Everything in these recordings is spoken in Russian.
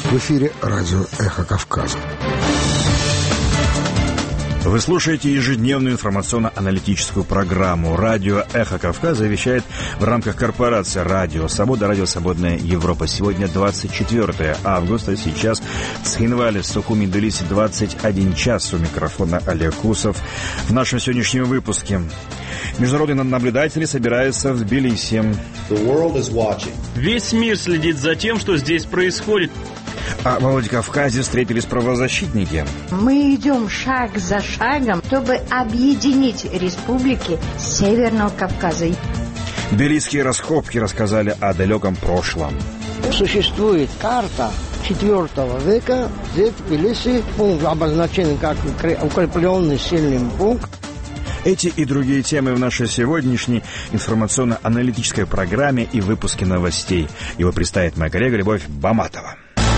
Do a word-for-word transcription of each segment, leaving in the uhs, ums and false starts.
В эфире радио «Эхо Кавказа». Вы слушаете ежедневную информационно-аналитическую программу. Радио «Эхо Кавказа» вещает в рамках корпорации «Радио Свобода», «Радио Свободная Европа». Сегодня двадцать четвёртое августа, сейчас в Цхинвале, Сухуми Тбилиси, двадцать один час. У микрофона Олег Кусов. В нашем сегодняшнем выпуске международные наблюдатели собираются в Тбилиси. Весь мир следит за тем, что здесь происходит. А во Владикавказе встретились правозащитники. Мы идем шаг за шагом, чтобы объединить республики Северного Кавказа. Тбилисские раскопки рассказали о далеком прошлом. Существует карта четвёртого века. Здесь в Тбилиси пункт обозначен как укрепленный сильный пункт. Эти и другие темы в нашей сегодняшней информационно-аналитической программе и выпуске новостей. Его представит моя коллега Любовь Баматова.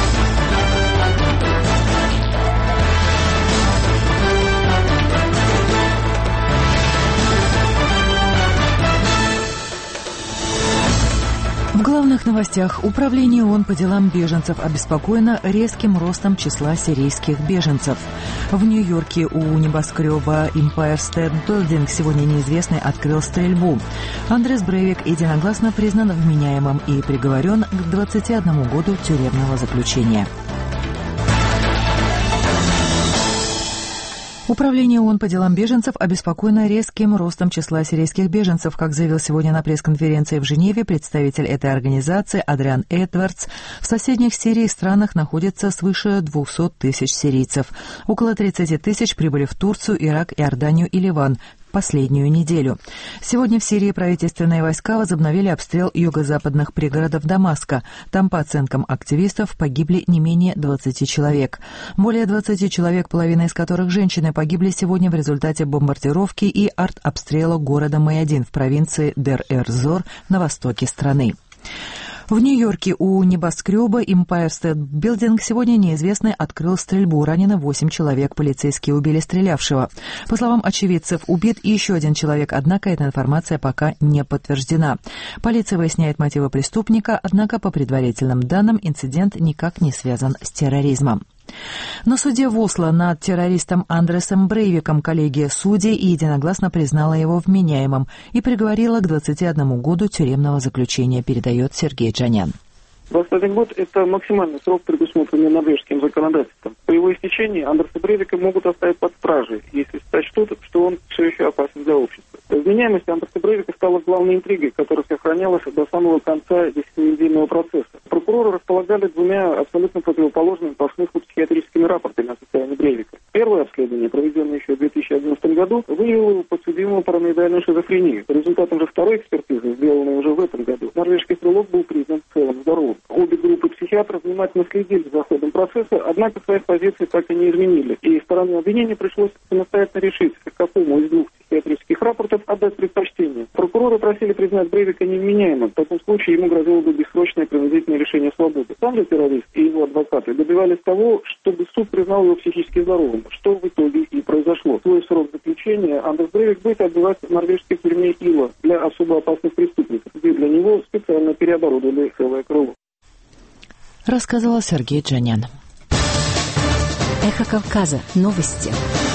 В главных новостях. Управление ООН по делам беженцев обеспокоено резким ростом числа сирийских беженцев. В Нью-Йорке у небоскреба Empire State Building сегодня неизвестный открыл стрельбу. Андрес Брейвик единогласно признан вменяемым и приговорен к двадцати одному году тюремного заключения. Управление ООН по делам беженцев обеспокоено резким ростом числа сирийских беженцев. Как заявил сегодня на пресс-конференции в Женеве представитель этой организации Адриан Эдвардс, в соседних Сирии странах находится свыше двухсот тысяч сирийцев. Около тридцати тысяч прибыли в Турцию, Ирак, Иорданию и Ливан последнюю неделю. Сегодня в Сирии правительственные войска возобновили обстрел юго-западных пригородов Дамаска. Там, по оценкам активистов, погибли не менее двадцати человек. Более двадцати человек, половина из которых женщины, погибли сегодня в результате бомбардировки и артобстрела города Майадин в провинции Дер-эр-Зор на востоке страны. В Нью-Йорке у небоскреба Empire State Building сегодня неизвестный открыл стрельбу. Ранено восемь человек. Полицейские убили стрелявшего. По словам очевидцев, убит еще один человек, однако эта информация пока не подтверждена. Полиция выясняет мотивы преступника, однако по предварительным данным инцидент никак не связан с терроризмом. На суде в Осло над террористом Андресом Брейвиком коллегия судей единогласно признала его вменяемым и приговорила к двадцати одному году тюремного заключения, передает Сергей Джанян. двадцать один год – это максимальный срок, предусмотренный норвежским законодательством. По его истечении Андреса Брейвика могут оставить под стражей, если сочтут, что он все еще опасен для общества. Вменяемость Андреса Брейвика стала главной интригой, которая сохранялась до самого конца десятинедельного процесса. Прокуроры располагали двумя абсолютно противоположными по смыслу психиатрическими рапортами о состоянии Брейвика. Первое обследование, проведенное еще в две тысячи одиннадцатом году, выявило у подсудимого параноидальную шизофрению. По результатам же второй экспертизы, сделанной уже в этом году, норвежский стрелок был признан в целом здоровым. Обе группы психиатров внимательно следили за ходом процесса, однако своих позиций так и не изменили. И стороне обвинения пришлось самостоятельно решить, к какому из двух психиатрических рапортов отдать предпочтение. Прокуроры просили признать Брейвика невменяемым. В таком случае ему грозило бы бессрочное принудительное лишение свободы. Сам же террорист и его адвокаты добивались того, чтобы суд признал его психически здоровым, что в итоге и произошло. Свой срок заключения Андрес Брейвик будет отбывать в норвежской тюрьме Ила для особо опасных преступников, где для него специально переоборудовали целое крыло. Рассказывал Сергей Джанян. Эхо Кавказа. Новости.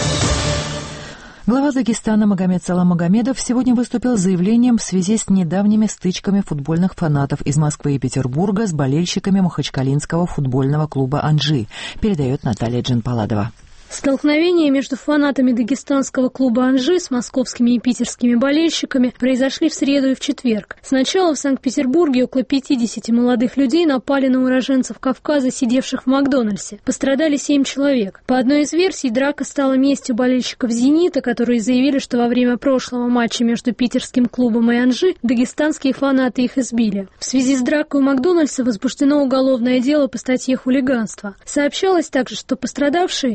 Глава Дагестана Магомед Салам Магомедов сегодня выступил с заявлением в связи с недавними стычками футбольных фанатов из Москвы и Петербурга с болельщиками махачкалинского футбольного клуба «Анжи», передает Наталья Джанпаладова. Столкновения между фанатами дагестанского клуба «Анжи» с московскими и питерскими болельщиками произошли в среду и в четверг. Сначала в Санкт-Петербурге около пятидесяти молодых людей напали на уроженцев Кавказа, сидевших в Макдональдсе. Пострадали семь человек. По одной из версий, драка стала местью болельщиков «Зенита», которые заявили, что во время прошлого матча между питерским клубом и «Анжи» дагестанские фанаты их избили. В связи с дракой у Макдональдса возбуждено уголовное дело по статье «Хулиганство». Сообщалось также, что пострадавшие болельщики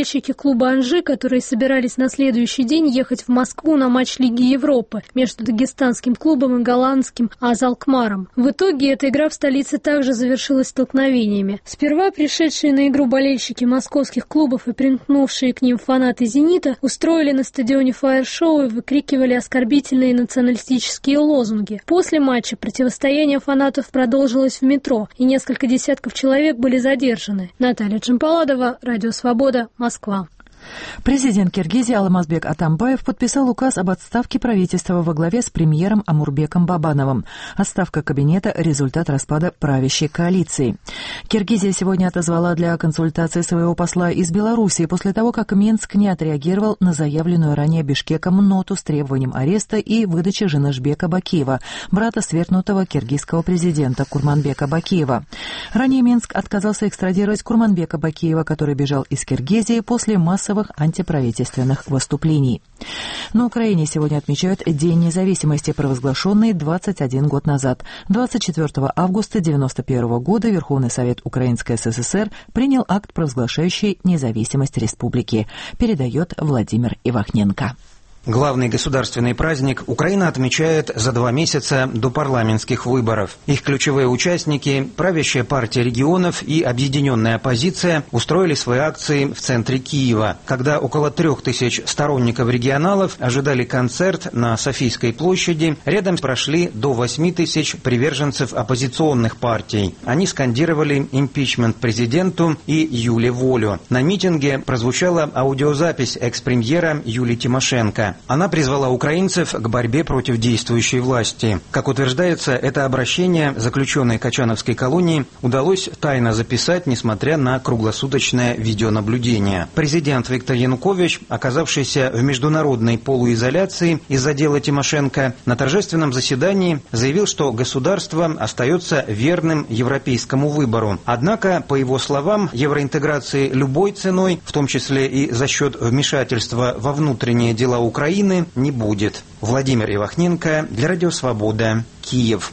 болельщики клуба «Анжи», которые собирались на следующий день ехать в Москву на матч Лиги Европы между дагестанским клубом и голландским «Аз-Алкмаром». В итоге эта игра в столице также завершилась столкновениями. Сперва пришедшие на игру болельщики московских клубов и примкнувшие к ним фанаты «Зенита» устроили на стадионе фаер-шоу и выкрикивали оскорбительные националистические лозунги. После матча противостояние фанатов продолжилось в метро, и несколько десятков человек были задержаны. Наталья Джампаладова, Радио Свобода, Москва. Президент Киргизии Алмазбек Атамбаев подписал указ об отставке правительства во главе с премьером Омурбеком Бабановым. Отставка кабинета – результат распада правящей коалиции. Киргизия сегодня отозвала для консультации своего посла из Белоруссии после того, как Минск не отреагировал на заявленную ранее Бишкеком ноту с требованием ареста и выдачи Женышбека Бакиева, брата свергнутого киргизского президента Курманбека Бакиева. Ранее Минск отказался экстрадировать Курманбека Бакиева, который бежал из Киргизии после массового антиправительственных выступлений. На Украине сегодня отмечают День независимости, провозглашенный двадцать один год назад. двадцать четвёртого августа девяносто первого года Верховный Совет Украинской ССР принял акт, провозглашающий независимость республики. Передает Владимир Ивахненко. Главный государственный праздник Украина отмечает за два месяца до парламентских выборов. Их ключевые участники, правящая партия регионов и объединенная оппозиция, устроили свои акции в центре Киева, когда около трех тысяч сторонников регионалов ожидали концерт на Софийской площади. Рядом прошли до восьми тысяч приверженцев оппозиционных партий. Они скандировали импичмент президенту и Юле Волю. На митинге прозвучала аудиозапись экс-премьера Юлии Тимошенко. Она призвала украинцев к борьбе против действующей власти. Как утверждается, это обращение заключенной Качановской колонии удалось тайно записать, несмотря на круглосуточное видеонаблюдение. Президент Виктор Янукович, оказавшийся в международной полуизоляции из-за дела Тимошенко, на торжественном заседании заявил, что государство остается верным европейскому выбору. Однако, по его словам, евроинтеграции любой ценой, в том числе и за счет вмешательства во внутренние дела Украины, Украины не будет. Владимир Ивахненко для Радио Свобода, Киев.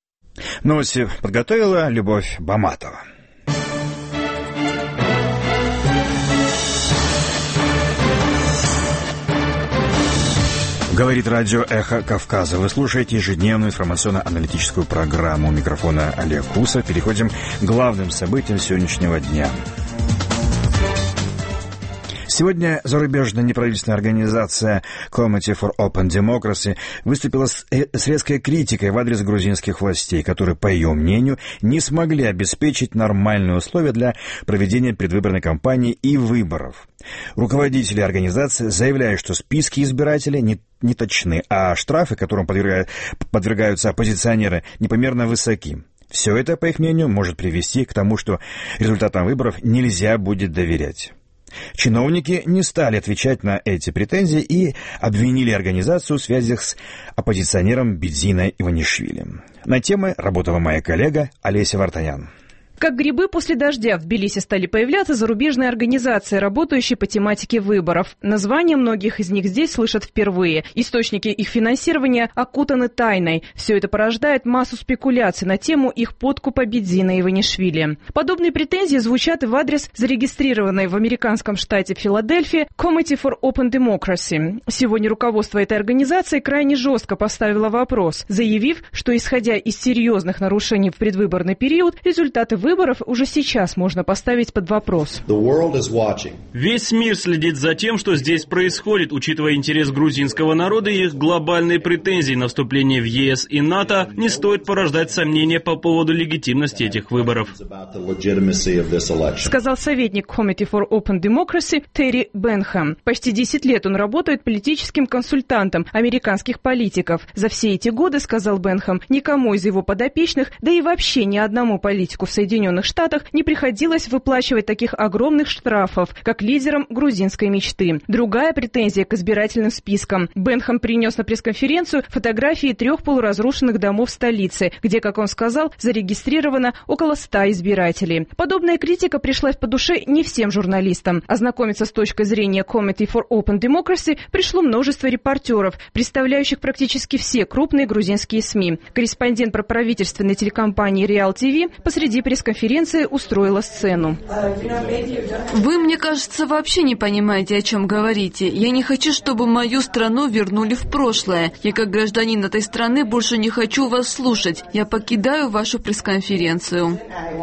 Новости подготовила Любовь Баматова. Говорит радио «Эхо Кавказа». Вы слушаете ежедневную информационно-аналитическую программу. У микрофона Олег Кусов. Переходим к главным событиям сегодняшнего дня. Сегодня зарубежная неправительственная организация Committee for Open Democracy выступила с, э, с резкой критикой в адрес грузинских властей, которые, по ее мнению, не смогли обеспечить нормальные условия для проведения предвыборной кампании и выборов. Руководители организации заявляют, что списки избирателей не, не точны, а штрафы, которым подвергают, подвергаются оппозиционеры, непомерно высоки. Все это, по их мнению, может привести к тому, что результатам выборов нельзя будет доверять. Чиновники не стали отвечать на эти претензии и обвинили организацию в связях с оппозиционером Бидзиной Иванишвили. На темы работала моя коллега Олеся Вартанян. Как грибы после дождя в Тбилиси стали появляться зарубежные организации, работающие по тематике выборов. Названия многих из них здесь слышат впервые. Источники их финансирования окутаны тайной. Все это порождает массу спекуляций на тему их подкупа Бидзины Иванишвили. Подобные претензии звучат и в адрес зарегистрированной в американском штате Филадельфия Committee for Open Democracy. Сегодня руководство этой организации крайне жестко поставило вопрос, заявив, что, исходя из серьезных нарушений в предвыборный период, результаты выборов выборов уже сейчас можно поставить под вопрос. Весь мир следит за тем, что здесь происходит, учитывая интерес грузинского народа и их глобальные претензии на вступление в ЕС и НАТО, не стоит порождать сомнения по поводу легитимности этих выборов. Сказал советник Committee for Open Democracy Терри Бенхэм. Почти десять лет он работает политическим консультантом американских политиков. За все эти годы, сказал Бенхэм, никому из его подопечных, да и вообще ни одному политику в Соединенных Штатах не приходилось выплачивать таких огромных штрафов, как лидерам грузинской мечты. Другая претензия к избирательным спискам. Бенхэм принес на пресс-конференцию фотографии трех полуразрушенных домов столицы, где, как он сказал, зарегистрировано около ста избирателей. Подобная критика пришлась по душе не всем журналистам. Ознакомиться с точкой зрения Committee for Open Democracy пришло множество репортеров, представляющих практически все крупные грузинские СМИ. Корреспондент проправительственной телекомпании Реал ТВ посреди пресс-конференции пресс-конференции устроила сцену. Вы, мне кажется, вообще не понимаете, о чем говорите. Я не хочу, чтобы мою страну вернули в прошлое. Я, как гражданин этой страны, больше не хочу вас слушать. Я покидаю вашу пресс-конференцию.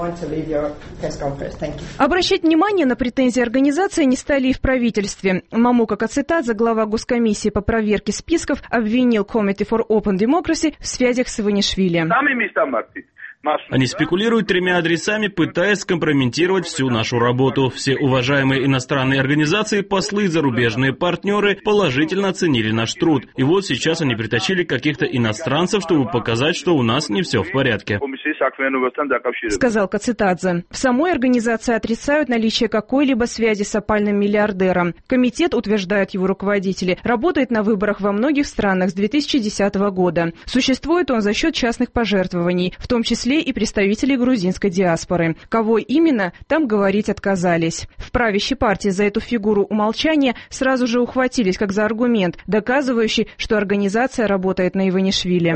Обращать внимание на претензии организации не стали и в правительстве. Мамука Кацитадзе, глава Госкомиссии по проверке списков, обвинил Committee for Open Democracy в связях с Иванишвили. Они спекулируют тремя адресами, пытаясь скомпрометировать всю нашу работу. Все уважаемые иностранные организации, послы и зарубежные партнеры положительно оценили наш труд. И вот сейчас они притащили каких-то иностранцев, чтобы показать, что у нас не все в порядке. Сказал Кацитадзе. В самой организации отрицают наличие какой-либо связи с опальным миллиардером. Комитет, утверждают его руководители, работает на выборах во многих странах с две тысячи десятого года. Существует он за счет частных пожертвований, в том числе и представителей грузинской диаспоры. Кого именно, там говорить отказались. В правящей партии за эту фигуру умолчания сразу же ухватились как за аргумент, доказывающий, что организация работает на Иванишвили.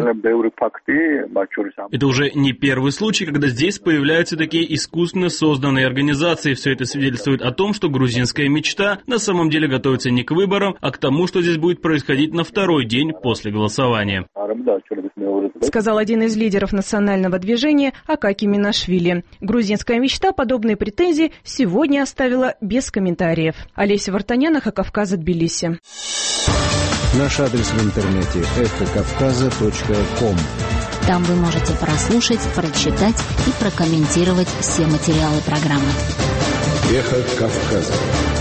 Это уже не первый случай, когда здесь появляются такие искусственно созданные организации. Все это свидетельствует о том, что грузинская мечта на самом деле готовится не к выборам, а к тому, что здесь будет происходить на второй день после голосования. Сказал один из лидеров национального движения Акаки Минашвили. Грузинская мечта подобные претензии сегодня оставила без комментариев. Олеся Вартанян, Эхо Кавказа, Тбилиси. Наш адрес в интернете эхо кавказа точка ком. Там вы можете прослушать, прочитать и прокомментировать все материалы программы. Эхо Кавказа.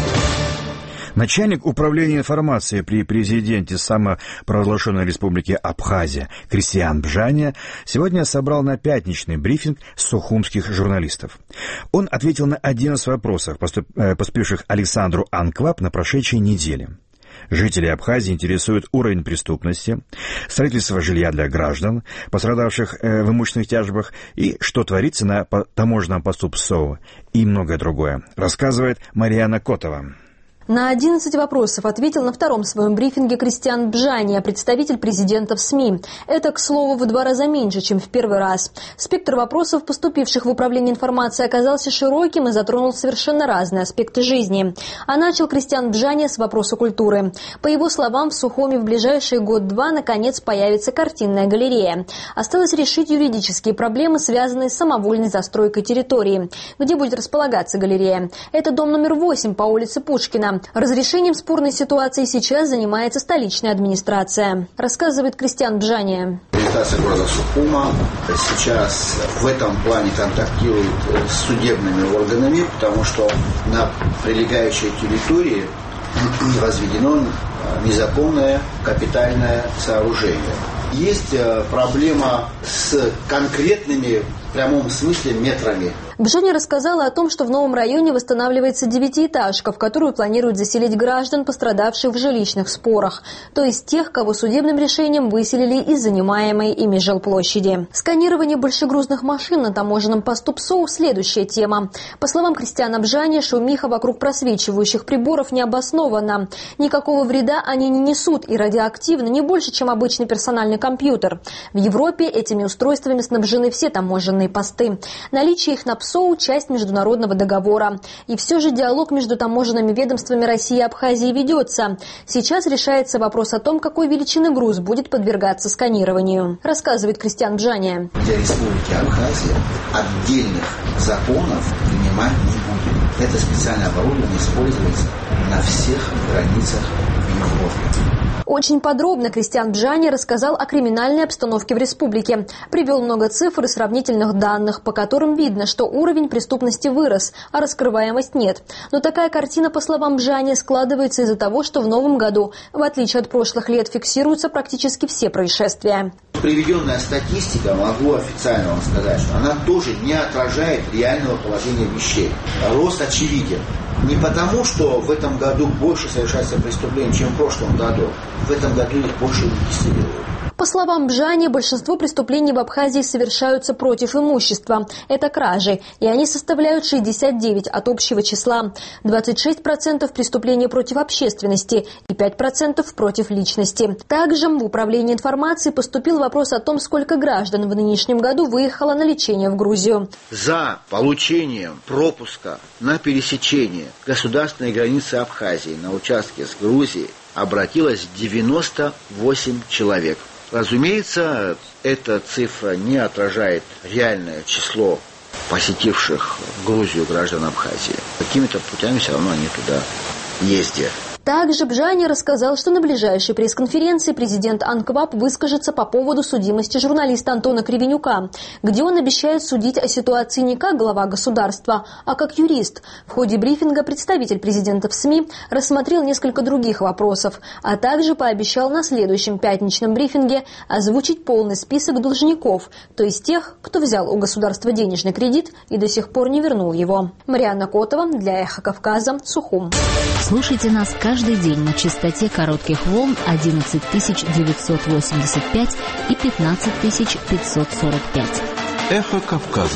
Начальник управления информацией при президенте самопровозглашенной республики Абхазия Кристиан Бжаня сегодня собрал на пятничный брифинг сухумских журналистов. Он ответил на одиннадцать вопросов, поступивших Александру Анкваб на прошедшей неделе. Жителей Абхазии интересует уровень преступности, строительство жилья для граждан, пострадавших э, в имущественных тяжбах, и что творится на таможенном посту ПСО, и многое другое, рассказывает Марьяна Котова. На одиннадцать вопросов ответил на втором своем брифинге Кристиан Бжаня, представитель президента в СМИ. Это, к слову, в два раза меньше, чем в первый раз. Спектр вопросов, поступивших в управление информацией, оказался широким и затронул совершенно разные аспекты жизни. А начал Кристиан Бжаня с вопроса культуры. По его словам, в Сухуми в ближайший год-два наконец появится картинная галерея. Осталось решить юридические проблемы, связанные с самовольной застройкой территории. Где будет располагаться галерея? Это дом номер восемь по улице Пушкина. Разрешением спорной ситуации сейчас занимается столичная администрация, рассказывает Кристиан Бжаня. Администрация города Сухума сейчас в этом плане контактирует с судебными органами, потому что на прилегающей территории возведено незаконное капитальное сооружение. Есть проблема с конкретными, в прямом смысле, метрами. Бжаня рассказала о том, что в новом районе восстанавливается девятиэтажка, в которую планируют заселить граждан, пострадавших в жилищных спорах, то есть тех, кого судебным решением выселили из занимаемой ими жилплощади. Сканирование большегрузных машин на таможенном посту ПСО – следующая тема. По словам Кристиана Бжаня, шумиха вокруг просвечивающих приборов не обоснована. Никакого вреда они не несут и радиоактивны не больше, чем обычный персональный компьютер. В Европе этими устройствами снабжены все таможенные посты. Наличие их на ПСО ПСО – часть международного договора. И все же диалог между таможенными ведомствами России и Абхазии ведется. Сейчас решается вопрос о том, какой величины груз будет подвергаться сканированию, рассказывает Кристиан Бжаня. Для Республики Абхазия отдельных законов принимать не будем. Это специальное оборудование используется на всех границах в Европе. Очень подробно Кристиан Бжаня рассказал о криминальной обстановке в республике. Привел много цифр и сравнительных данных, по которым видно, что уровень преступности вырос, а раскрываемость нет. Но такая картина, по словам Бжаня, складывается из-за того, что в новом году, в отличие от прошлых лет, фиксируются практически все происшествия. Приведенная статистика, могу официально вам сказать, что она тоже не отражает реального положения вещей. Рост очевиден. Не потому, что в этом году больше совершается преступлений, чем в прошлом году. В этом году их больше регистрируют. По словам Бжани, большинство преступлений в Абхазии совершаются против имущества. Это кражи, и они составляют шестьдесят девять процентов от общего числа, двадцать шесть процентов преступлений против общественности и пять процентов против личности. Также в Управление информации поступил вопрос о том, сколько граждан в нынешнем году выехало на лечение в Грузию. За получением пропуска на пересечение государственной границы Абхазии на участке с Грузией обратилось девяносто восемь человек. Разумеется, эта цифра не отражает реальное число посетивших Грузию граждан Абхазии. Какими-то путями все равно они туда ездят. Также Бжани рассказал, что на ближайшей пресс-конференции президент АНКВАП выскажется по поводу судимости журналиста Антона Кривенюка, где он обещает судить о ситуации не как глава государства, а как юрист. В ходе брифинга представитель президента в СМИ рассмотрел несколько других вопросов, а также пообещал на следующем пятничном брифинге озвучить полный список должников, то есть тех, кто взял у государства денежный кредит и до сих пор не вернул его. Марианна Котова для Эхо Кавказа, Сухум. Слушайте нас каждый день на частоте коротких волн одиннадцать тысяч девятьсот восемьдесят пять и пятнадцать тысяч пятьсот сорок пять. Эхо Кавказа.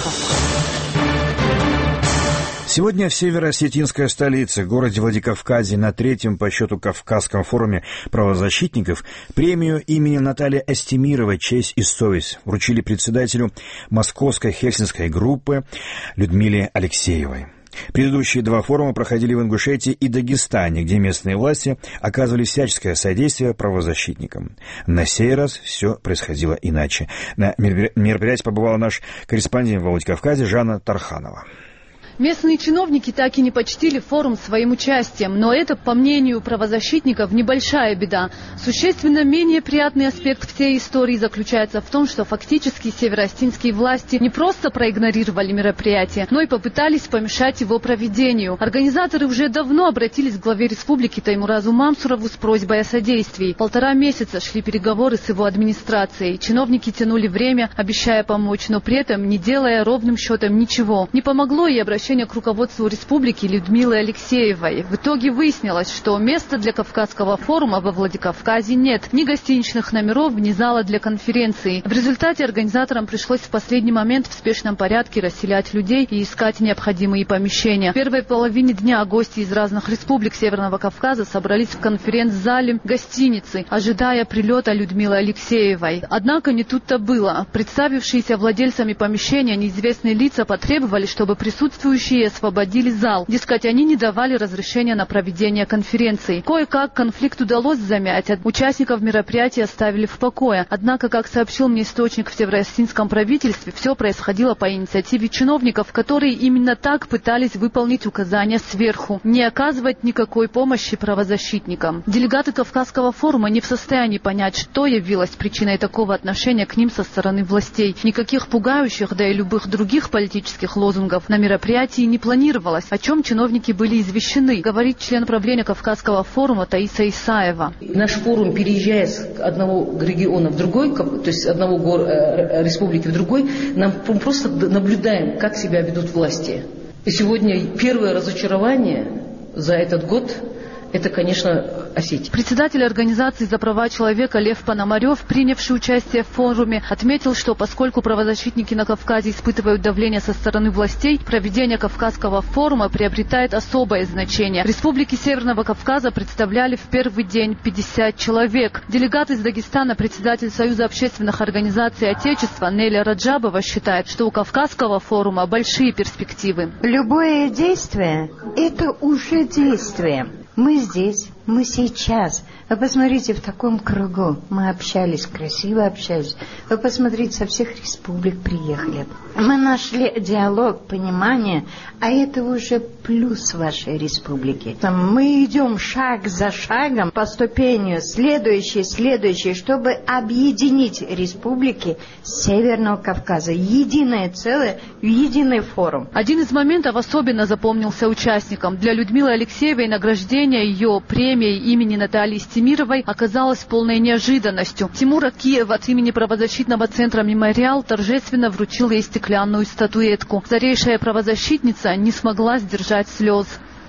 Сегодня в северо-осетинской столице, городе Владикавказе, на третьем по счету Кавказском форуме правозащитников премию имени Натальи Астемировой «Честь и совесть» вручили председателю Московской Хельсинской группы Людмиле Алексеевой. Предыдущие два форума проходили в Ингушетии и Дагестане, где местные власти оказывали всяческое содействие правозащитникам. На сей раз все происходило иначе. На мероприятии побывала наш корреспондент в Владикавказе Жанна Тарханова. Местные чиновники так и не почтили форум своим участием, но это, по мнению правозащитников, небольшая беда. Существенно менее приятный аспект всей истории заключается в том, что фактически североостинские власти не просто проигнорировали мероприятие, но и попытались помешать его проведению. Организаторы уже давно обратились к главе республики Таймуразу Мамсурову с просьбой о содействии. Полтора месяца шли переговоры с его администрацией. Чиновники тянули время, обещая помочь, но при этом не делая ровным счетом ничего. Не помогло и обращение к руководству республики Людмилы Алексеевой. В итоге выяснилось, что места для Кавказского форума во Владикавказе нет. Ни гостиничных номеров, ни зала для конференции. В результате организаторам пришлось в последний момент в спешном порядке расселять людей и искать необходимые помещения. В первой половине дня гости из разных республик Северного Кавказа собрались в конференц-зале гостиницы, ожидая прилета Людмилы Алексеевой. Однако не тут-то было. Представившиеся владельцами помещения неизвестные лица потребовали, чтобы присутствующие освободили зал. Дескать, они не давали разрешения на проведение конференции. Кое-как конфликт удалось замять. Участников мероприятия оставили в покое. Однако, как сообщил мне источник в североостинском правительстве, все происходило по инициативе чиновников, которые именно так пытались выполнить указания сверху. Не оказывать никакой помощи правозащитникам. Делегаты Кавказского форума не в состоянии понять, что явилось причиной такого отношения к ним со стороны властей. Никаких пугающих, да и любых других политических лозунгов на мероприятии не планировалось, о чем чиновники были извещены, говорит член правления Кавказского форума Таиса Исаева. Наш форум, переезжая с одного региона в другой, то есть одного гор, э, республики в другой, нам просто наблюдаем, как себя ведут власти. И сегодня первое разочарование за этот год – это, конечно, Осетия. Председатель организации за права человека Лев Пономарев, принявший участие в форуме, отметил, что поскольку правозащитники на Кавказе испытывают давление со стороны властей, проведение Кавказского форума приобретает особое значение. Республики Северного Кавказа представляли в первый день пятьдесят человек. Делегат из Дагестана, председатель Союза общественных организаций Отечества Неля Раджабова считает, что у Кавказского форума большие перспективы. Любое действие – это уже действие. Мы здесь, мы сейчас. Вы посмотрите, в таком кругу мы общались, красиво общались. Вы посмотрите, со всех республик приехали. Мы нашли диалог, понимание, а это уже плюс вашей республики. Мы идем шаг за шагом по ступенью, следующий, следующий, чтобы объединить республики Северного Кавказа. Единое целое, единый форум. Один из моментов особенно запомнился участникам. Для Людмилы Алексеевой награждение ее премией имени Натальи Астемировой оказалось полной неожиданностью. Тимур Акиев от имени правозащитного центра «Мемориал» торжественно вручил ей стеклянную статуэтку. Старейшая правозащитница не смогла сдержать слез.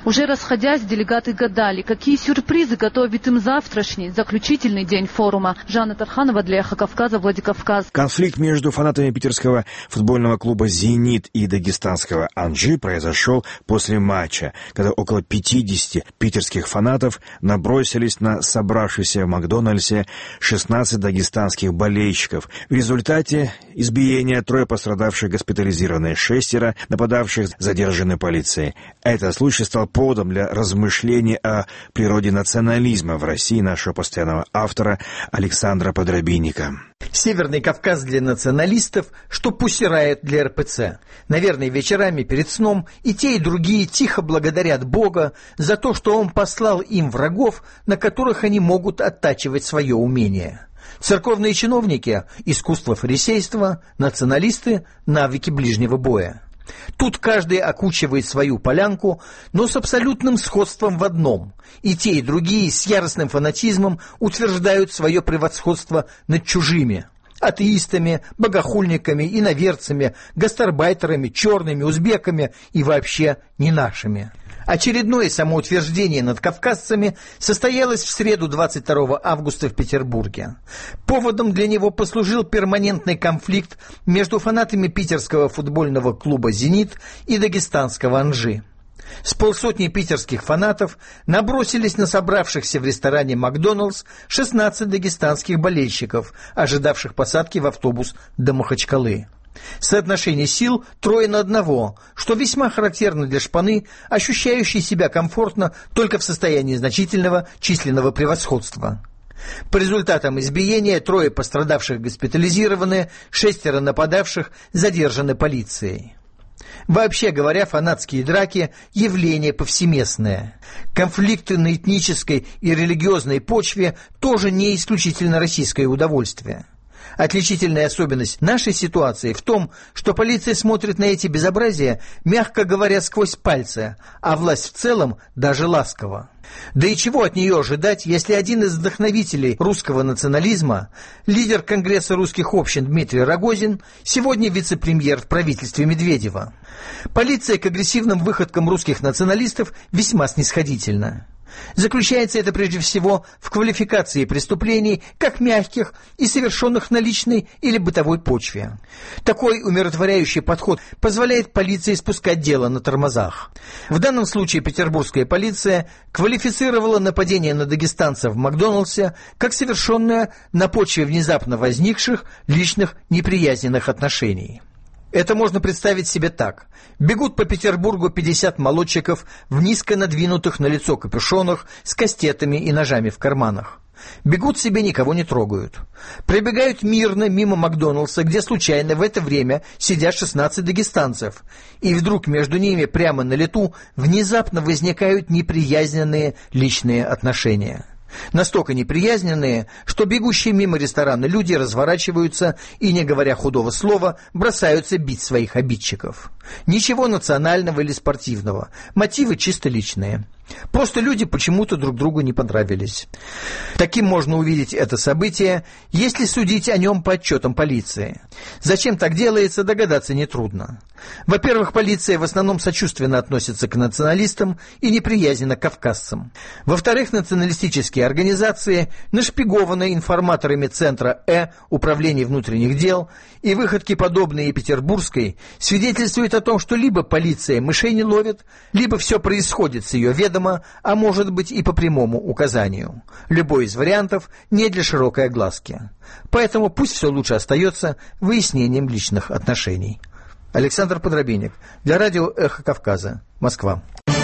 Уже расходясь, делегаты гадали, какие сюрпризы готовит им завтрашний, заключительный день форума. Жанна Тарханова для «Эхо Кавказа», Владикавказ. Конфликт между фанатами питерского футбольного клуба «Зенит» и дагестанского «Анжи» произошел после матча, когда около пятидесяти питерских фанатов набросились на собравшихся в Макдональдсе шестнадцать дагестанских болельщиков. В результате избиения трое пострадавших госпитализированы, шестеро нападавших задержаны полицией. Этот случай стал поводом для размышлений о природе национализма в России нашего постоянного автора Александра Подробинника. Северный Кавказ для националистов, что Пусси-Райот для эр пэ цэ. Наверное, вечерами перед сном и те, и другие тихо благодарят Бога за то, что Он послал им врагов, на которых они могут оттачивать свое умение. Церковные чиновники – искусство фарисейства, националисты – навыки ближнего боя. Тут каждый окучивает свою полянку, но с абсолютным сходством в одном. И те, и другие с яростным фанатизмом утверждают свое превосходство над чужими. Атеистами, богохульниками, иноверцами, гастарбайтерами, черными, узбеками и вообще не нашими. Очередное самоутверждение над кавказцами состоялось в среду двадцать второго августа в Петербурге. Поводом для него послужил перманентный конфликт между фанатами питерского футбольного клуба «Зенит» и дагестанского «Анжи». С полсотни питерских фанатов набросились на собравшихся в ресторане «Макдоналдс» шестнадцать дагестанских болельщиков, ожидавших посадки в автобус до Махачкалы. Соотношение сил трое на одного, что весьма характерно для шпаны, ощущающей себя комфортно только в состоянии значительного численного превосходства. По результатам избиения трое пострадавших госпитализированы, шестеро нападавших задержаны полицией. Вообще говоря, фанатские драки – явление повсеместное. Конфликты на этнической и религиозной почве тоже не исключительно российское удовольствие. Отличительная особенность нашей ситуации в том, что полиция смотрит на эти безобразия, мягко говоря, сквозь пальцы, а власть в целом даже ласково. Да и чего от нее ожидать, если один из вдохновителей русского национализма, лидер Конгресса русских общин Дмитрий Рогозин, сегодня вице-премьер в правительстве Медведева. Полиция к агрессивным выходкам русских националистов весьма снисходительна. Заключается это прежде всего в квалификации преступлений как мягких и совершенных на личной или бытовой почве. Такой умиротворяющий подход позволяет полиции спускать дело на тормозах. В данном случае петербургская полиция квалифицировала нападение на дагестанцев в Макдональдсе как совершенное на почве внезапно возникших личных неприязненных отношений. Это можно представить себе так. Бегут по Петербургу пятьдесят молодчиков в низко надвинутых на лицо капюшонах с кастетами и ножами в карманах. Бегут себе, никого не трогают. Прибегают мирно мимо Макдоналдса, где случайно в это время сидят шестнадцать дагестанцев. И вдруг между ними прямо на лету внезапно возникают неприязненные личные отношения. Настолько неприязненные, что бегущие мимо ресторана люди разворачиваются и, не говоря худого слова, бросаются бить своих обидчиков. Ничего национального или спортивного, мотивы чисто личные. Просто люди почему-то друг другу не понравились. Таким можно увидеть это событие, если судить о нем по отчетам полиции. Зачем так делается, догадаться нетрудно. Во-первых, полиция в основном сочувственно относится к националистам и неприязненно к кавказцам. Во-вторых, националистические организации, нашпигованные информаторами Центра Э Управления внутренних дел, и выходки, подобные петербургской, свидетельствуют о том, что либо полиция мышей не ловит, либо все происходит с ее ведомства, а может быть и по прямому указанию. Любой из вариантов не для широкой огласки. Поэтому пусть все лучше остается выяснением личных отношений. Александр Подробинник для радио «Эхо Кавказа», Москва.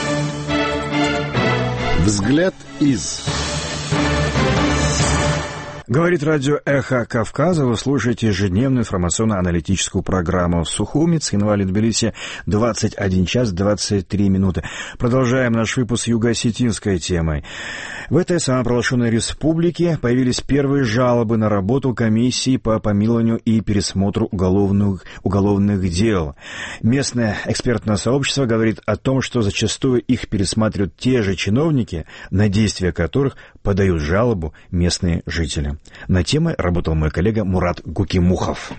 Взгляд из... Говорит радио «Эхо Кавказа». Вы слушаете ежедневную информационно-аналитическую программу в Сухуми, Цхинвали, Тбилиси, двадцать один час двадцать три минуты. Продолжаем наш выпуск юго-осетинской темой. В этой самопровозглашенной республике появились первые жалобы на работу комиссии по помилованию и пересмотру уголовных, уголовных дел. Местное экспертное сообщество говорит о том, что зачастую их пересматривают те же чиновники, на действия которых подают жалобу местные жители. На теме работал мой коллега Мурат Гукимухов.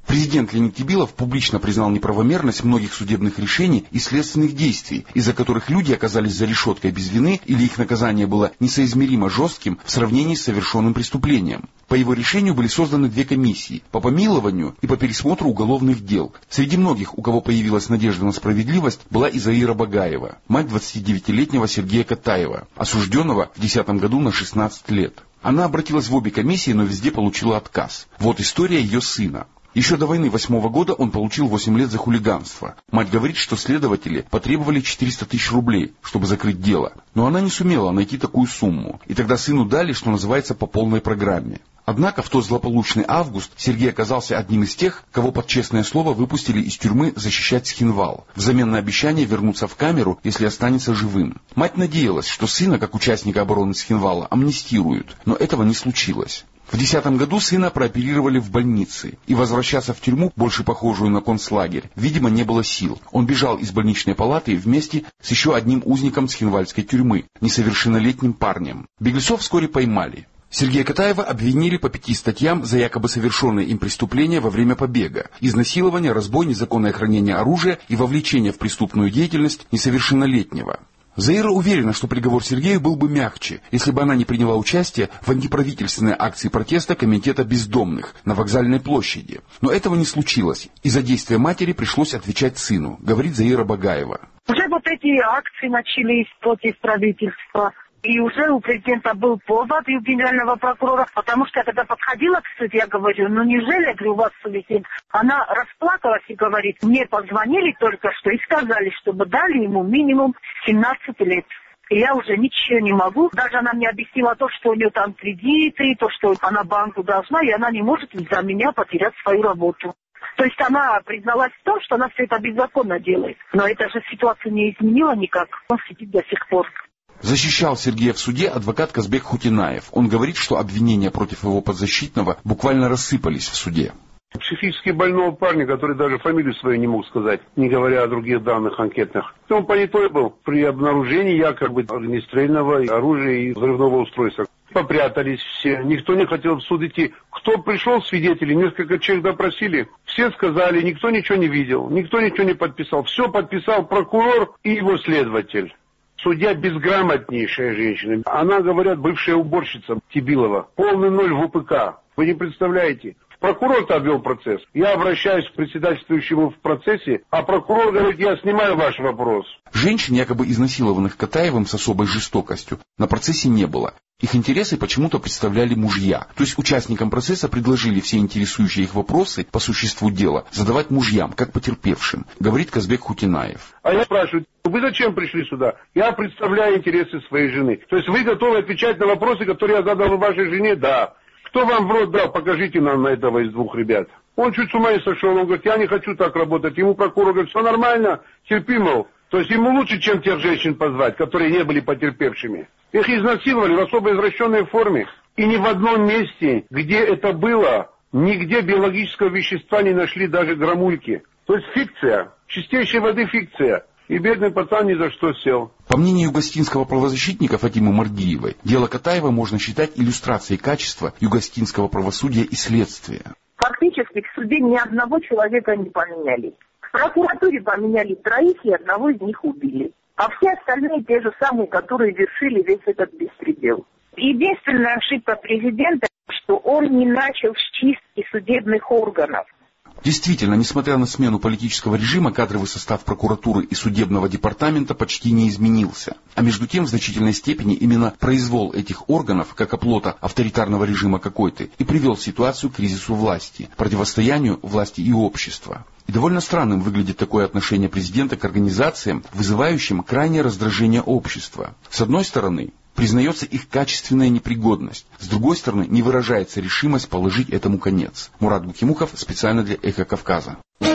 Президент Леонид Тибилов публично признал неправомерность многих судебных решений и следственных действий, из-за которых люди оказались за решеткой без вины или их наказание было несоизмеримо жестким в сравнении с совершенным преступлением. По его решению были созданы две комиссии – по помилованию и по пересмотру уголовных дел. Среди многих, у кого появилась надежда на справедливость, была и Заира Багаева, мать двадцатидевятилетнего Сергея Катаева, осужденного в две тысячи десятом году на шестнадцать лет. Она обратилась в обе комиссии, но везде получила отказ. Вот история ее сына. Еще до войны восьмого года он получил восемь лет за хулиганство. Мать говорит, что следователи потребовали четыреста тысяч рублей, чтобы закрыть дело. Но она не сумела найти такую сумму. И тогда сыну дали, что называется, по полной программе. Однако в тот злополучный август Сергей оказался одним из тех, кого под честное слово выпустили из тюрьмы защищать Схинвал, взамен на обещание вернуться в камеру, если останется живым. Мать надеялась, что сына, как участника обороны Схинвала, амнистируют, но этого не случилось. В две тысячи десятом году сына прооперировали в больнице, и возвращаться в тюрьму, больше похожую на концлагерь, видимо, не было сил. Он бежал из больничной палаты вместе с еще одним узником Схинвальской тюрьмы, несовершеннолетним парнем. Беглецов вскоре поймали. Сергея Катаева обвинили по пяти статьям за якобы совершенные им преступления во время побега: изнасилование, разбой, незаконное хранение оружия и вовлечение в преступную деятельность несовершеннолетнего. Заира уверена, что приговор Сергею был бы мягче, если бы она не приняла участие в антиправительственной акции протеста Комитета бездомных на Вокзальной площади. Но этого не случилось, и за действия матери пришлось отвечать сыну, говорит Заира Багаева. Уже вот эти акции начались против правительства. И уже у президента был повод, и у генерального прокурора, потому что я когда подходила к суду, я говорю, ну неужели, я говорю, у вас совесть? Она расплакалась и говорит, мне позвонили только что и сказали, чтобы дали ему минимум семнадцать лет. И я уже ничего не могу. Даже она мне объяснила то, что у нее там кредиты, то, что она банку должна, и она не может из-за меня потерять свою работу. То есть она призналась в том, что она все это беззаконно делает. Но эта же ситуация не изменила никак. Он сидит до сих пор. Защищал Сергея в суде адвокат Казбек Хутинаев. Он говорит, что обвинения против его подзащитного буквально рассыпались в суде. Психически больного парня, который даже фамилию свою не мог сказать, не говоря о других данных анкетных. Он понятой был при обнаружении якобы огнестрельного оружия и взрывного устройства. Попрятались все, никто не хотел в суд идти. Кто пришел, свидетели, несколько человек допросили. Все сказали, никто ничего не видел, никто ничего не подписал. Все подписал прокурор и его следователь. Судья безграмотнейшая женщина. Она, говорят, бывшая уборщица Тибилова. Полный ноль в УПК. Вы не представляете. Прокурор-то обвел процесс. Я обращаюсь к председательствующему в процессе, а прокурор говорит, я снимаю ваш вопрос. Женщин, якобы изнасилованных Катаевым с особой жестокостью, на процессе не было. Их интересы почему-то представляли мужья. То есть участникам процесса предложили все интересующие их вопросы по существу дела задавать мужьям, как потерпевшим, говорит Казбек Хутинаев. А я спрашиваю, вы зачем пришли сюда? Я представляю интересы своей жены. То есть вы готовы отвечать на вопросы, которые я задал вашей жене? Да. Кто вам в рот дал? Покажите нам на этого из двух ребят. Он чуть с ума не сошел. Он говорит, я не хочу так работать. Ему прокурор говорит, все нормально, терпи, мол. То есть ему лучше, чем тех женщин позвать, которые не были потерпевшими. Их изнасиловали в особо извращенной форме. И ни в одном месте, где это было, нигде биологического вещества не нашли даже грамульки. То есть фикция, чистейшей воды фикция. И бедный пацан ни за что сел. По мнению югостинского правозащитника Фатимы Маргиевой, дело Катаева можно считать иллюстрацией качества югостинского правосудия и следствия. Фактически в суде ни одного человека не поменяли. В прокуратуре поменяли троих, и одного из них убили. А все остальные те же самые, которые вершили весь этот беспредел. Единственная ошибка президента, что он не начал с чистки судебных органов. Действительно, несмотря на смену политического режима, кадровый состав прокуратуры и судебного департамента почти не изменился. А между тем, в значительной степени именно произвол этих органов, как оплота авторитарного режима какой-то, и привел ситуацию к кризису власти, противостоянию власти и общества. И довольно странным выглядит такое отношение президента к организациям, вызывающим крайнее раздражение общества. С одной стороны, признается их качественная непригодность. С другой стороны, не выражается решимость положить этому конец. Мурат Букимухов специально для «Эхо Кавказа».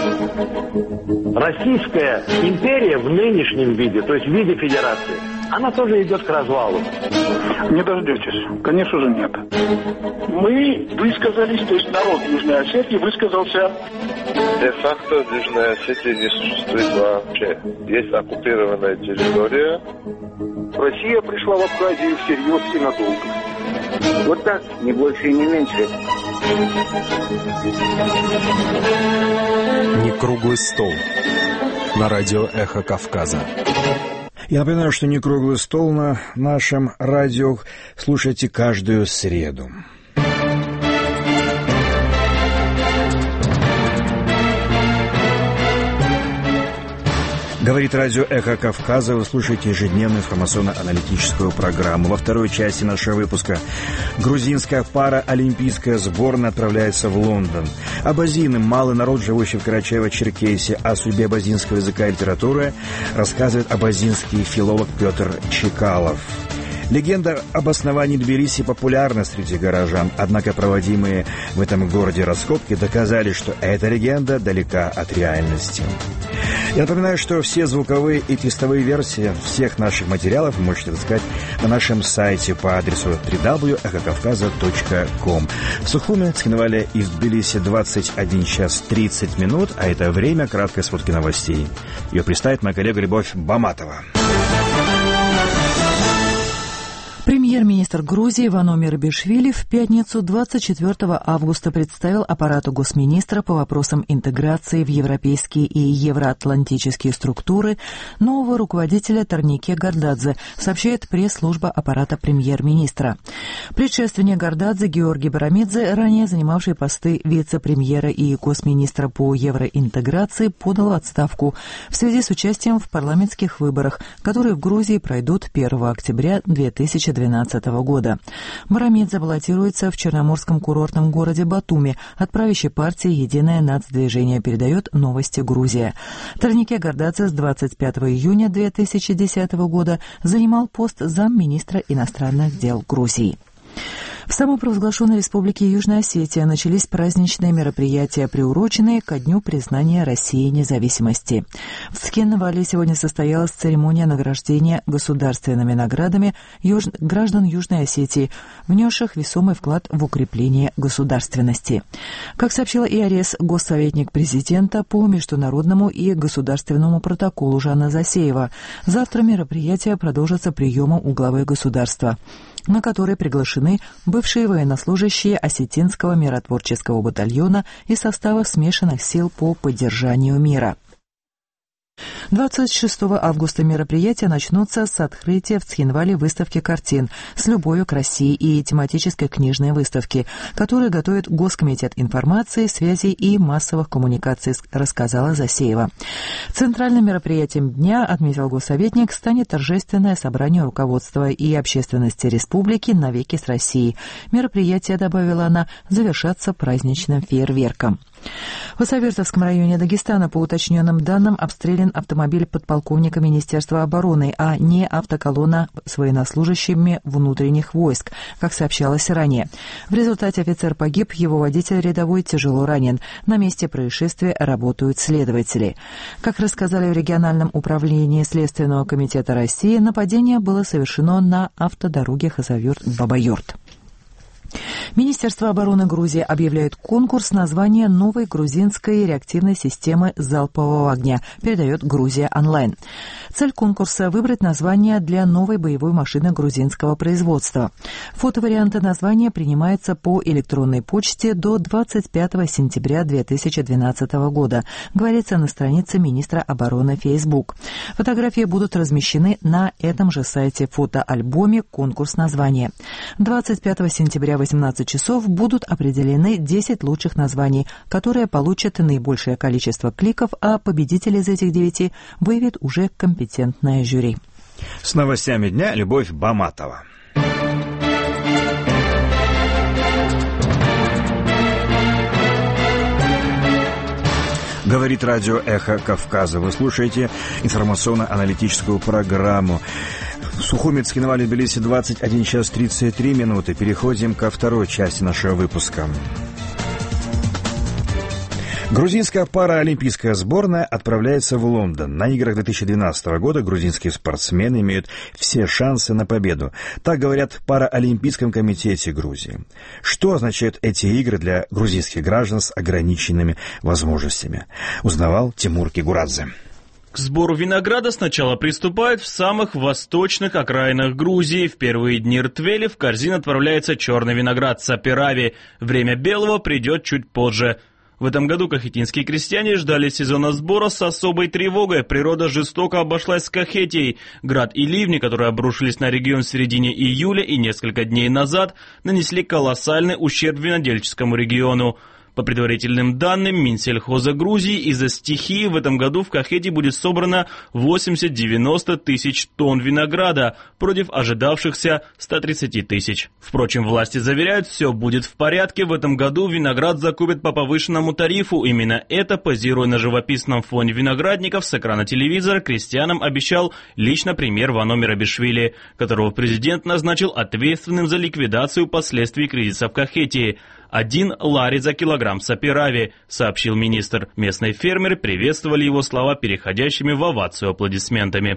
Российская империя в нынешнем виде, то есть в виде федерации, она тоже идет к развалу. Не дождетесь. Конечно же нет. Мы высказались, то есть народ Южной Осетии высказался. Де-факто Южная Осетия не существует вообще. Есть оккупированная территория. Россия пришла в Абхазию всерьез и надолго. Вот так, не больше и не меньше. Не круглый стол на радио «Эхо Кавказа». Я напоминаю, что «Не круглый стол» на нашем радио слушайте каждую среду. Говорит радио «Эхо Кавказа». Вы слушаете ежедневную информационно-аналитическую программу. Во второй части нашего выпуска грузинская параолимпийская сборная отправляется в Лондон. Абазины, малый народ, живущий в Карачаево-Черкесии, о судьбе абазинского языка и литературы рассказывает абазинский филолог Петр Чекалов. Легенда об основании Тбилиси популярна среди горожан, однако проводимые в этом городе раскопки доказали, что эта легенда далека от реальности. Я напоминаю, что все звуковые и текстовые версии всех наших материалов вы можете отыскать на нашем сайте по адресу дабл ю дабл ю дабл ю точка эхо кавказа точка ком. В Сухуми, Цхинвале и в Тбилиси двадцать один час тридцать минут, а это время краткой сводки новостей. Ее представит моя коллега Любовь Баматова. Премьер-министр Грузии Вано Мерабишвили в пятницу двадцать четвёртого августа представил аппарату госминистра по вопросам интеграции в европейские и евроатлантические структуры нового руководителя Торнике Гордадзе, сообщает пресс-служба аппарата премьер-министра. Предшественник Гордадзе Георгий Барамидзе, ранее занимавший посты вице-премьера и госминистра по евроинтеграции, подал в отставку в связи с участием в парламентских выборах, которые в Грузии пройдут первого октября две тысячи двенадцатого года. Барамидзе баллотируется в черноморском курортном городе Батуми от правящей партии «Единое нацдвижение», передает «Новости Грузия». Торнике Гордадзе с двадцать пятого июня две тысячи десятого года занимал пост замминистра иностранных дел Грузии. В самопровозглашенной республике Южная Осетия начались праздничные мероприятия, приуроченные ко дню признания России независимости. В Цхинвале сегодня состоялась церемония награждения государственными наградами юж... граждан Южной Осетии, внесших весомый вклад в укрепление государственности. Как сообщила ИАРЕС, госсоветник президента по международному и государственному протоколу Жанна Засеева, завтра мероприятие продолжится приемом у главы государства, на который приглашены бывшие военнослужащие Осетинского миротворческого батальона и состава смешанных сил по поддержанию мира. двадцать шестого августа мероприятия начнутся с открытия в Цхинвале выставки картин «С любовью к России» и тематической книжной выставки, которую готовит Госкомитет информации, связей и массовых коммуникаций, рассказала Засеева. Центральным мероприятием дня, отметил госсоветник, станет торжественное собрание руководства и общественности республики «Навеки с Россией». Мероприятие, добавила она, завершатся праздничным фейерверком. В Осавертовском районе Дагестана, по уточненным данным, обстрелян автомобиль подполковника Министерства обороны, а не автоколонна с военнослужащими внутренних войск, как сообщалось ранее. В результате офицер погиб, его водитель рядовой тяжело ранен. На месте происшествия работают следователи. Как рассказали в региональном управлении Следственного комитета России, нападение было совершено на автодороге Хасавюрт-Бабайорт. Министерство обороны Грузии объявляет конкурс на название новой грузинской реактивной системы залпового огня, передает Грузия онлайн. Цель конкурса – выбрать название для новой боевой машины грузинского производства. Фотоварианты названия принимаются по электронной почте до двадцать пятого сентября две тысячи двенадцатого года, говорится на странице министра обороны Facebook. Фотографии будут размещены на этом же сайте фотоальбоме «Конкурс названия». двадцать пятого сентября в восемнадцать часов будут определены десять лучших названий, которые получат наибольшее количество кликов, а победителей из этих девяти выявит уже компетентное жюри. С новостями дня Любовь Баматова. Говорит радио «Эхо Кавказа». Вы слушаете информационно-аналитическую программу. В Сухуми, Цхинвале, Тбилиси двадцать один час тридцать три минуты. Переходим ко второй части нашего выпуска. Грузинская параолимпийская сборная отправляется в Лондон. На играх две тысячи двенадцатого года грузинские спортсмены имеют все шансы на победу. Так говорят в Параолимпийском комитете Грузии. Что означают эти игры для грузинских граждан с ограниченными возможностями? Узнавал Тимур Кигурадзе. К сбору винограда сначала приступают в самых восточных окраинах Грузии. В первые дни ртвели в корзину отправляется черный виноград сапирави. Время белого придет чуть позже. В этом году кахетинские крестьяне ждали сезона сбора с особой тревогой. Природа жестоко обошлась с Кахетией. Град и ливни, которые обрушились на регион в середине июля и несколько дней назад, нанесли колоссальный ущерб винодельческому региону. По предварительным данным Минсельхоза Грузии, из-за стихии в этом году в Кахете будет собрано восемьдесят-девяносто тысяч тонн винограда против ожидавшихся ста тридцати тысяч. Впрочем, власти заверяют, все будет в порядке. В этом году виноград закупят по повышенному тарифу. Именно это, позируя на живописном фоне виноградников, с экрана телевизора крестьянам обещал лично премьер Вано Мерабишвили, которого президент назначил ответственным за ликвидацию последствий кризиса в Кахетии. Один лари за килограмм сапирави, сообщил министр. Местные фермеры приветствовали его слова переходящими в овацию аплодисментами.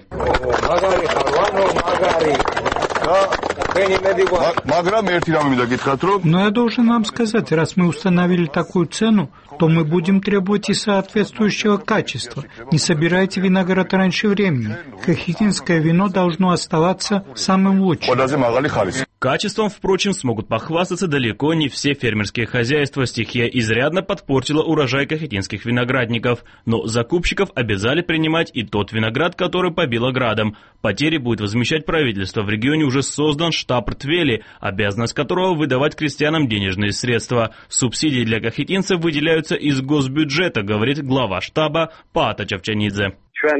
Но я должен вам сказать, раз мы установили такую цену, то мы будем требовать и соответствующего качества. Не собирайте виноград раньше времени. Кахетинское вино должно оставаться самым лучшим. Качеством, впрочем, смогут похвастаться далеко не все фермерские хозяйства. Стихия изрядно подпортила урожай кахетинских виноградников, но закупщиков обязали принимать и тот виноград, который побило градом. Потери будет возмещать правительство. В регионе уже создан штаб ртвели, обязанность которого выдавать крестьянам денежные средства. Субсидии для кахетинцев выделяются из госбюджета, говорит глава штаба Паата Чавчанидзе.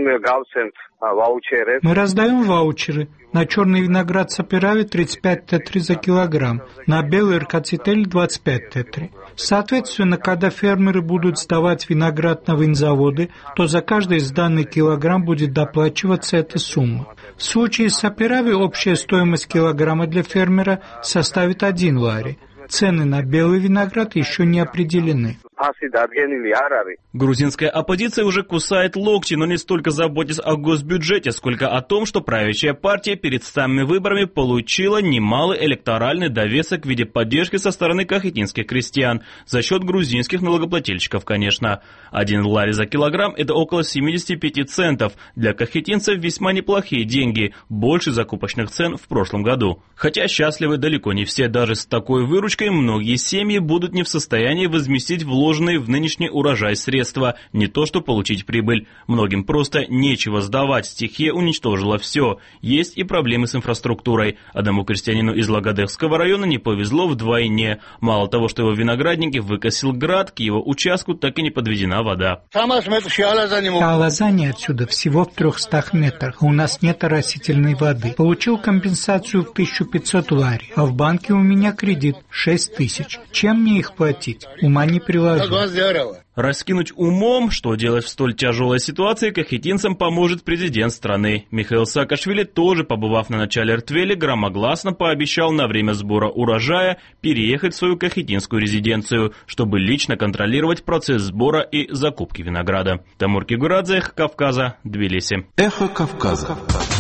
Мы раздаем ваучеры. На черный виноград сапирави тридцать пять тетри за килограмм, на белый ркацитель двадцать пять тетри. Соответственно, когда фермеры будут сдавать виноград на винзаводы, то за каждый сданный килограмм будет доплачиваться эта сумма. В случае с сапирави общая стоимость килограмма для фермера составит один лари. Цены на белый виноград еще не определены. Грузинская оппозиция уже кусает локти, но не столько заботясь о госбюджете, сколько о том, что правящая партия перед самыми выборами получила немалый электоральный довесок в виде поддержки со стороны кахетинских крестьян, за счет грузинских налогоплательщиков, конечно. Один лари за килограмм – это около семидесяти пяти центов. Для кахетинцев весьма неплохие деньги, больше закупочных цен в прошлом году. Хотя счастливы далеко не все, даже с такой выручкой многие семьи будут не в состоянии возместить вложенные вложенные в нынешний урожай средства, не то что получить прибыль. Многим просто нечего сдавать, стихия уничтожила все. Есть и проблемы с инфраструктурой. Одному крестьянину из Лагодехского района не повезло вдвойне. Мало того, что его виноградники выкосил град, к его участку так и не подведена вода. Алазани отсюда всего в трехстах метрах, а у нас нет оросительной воды. Получил компенсацию в тысячу пятьсот лари, а в банке у меня кредит шесть тысяч. Чем мне их платить? Ума не приложу. Раскинуть умом, что делать в столь тяжелой ситуации, кахетинцам поможет президент страны. Михаил Саакашвили, тоже побывав на начале ртвели, громогласно пообещал на время сбора урожая переехать в свою кахетинскую резиденцию, чтобы лично контролировать процесс сбора и закупки винограда. Тамур Кигурадзе, Эхо Кавказа, Тбилиси. Эхо Кавказа.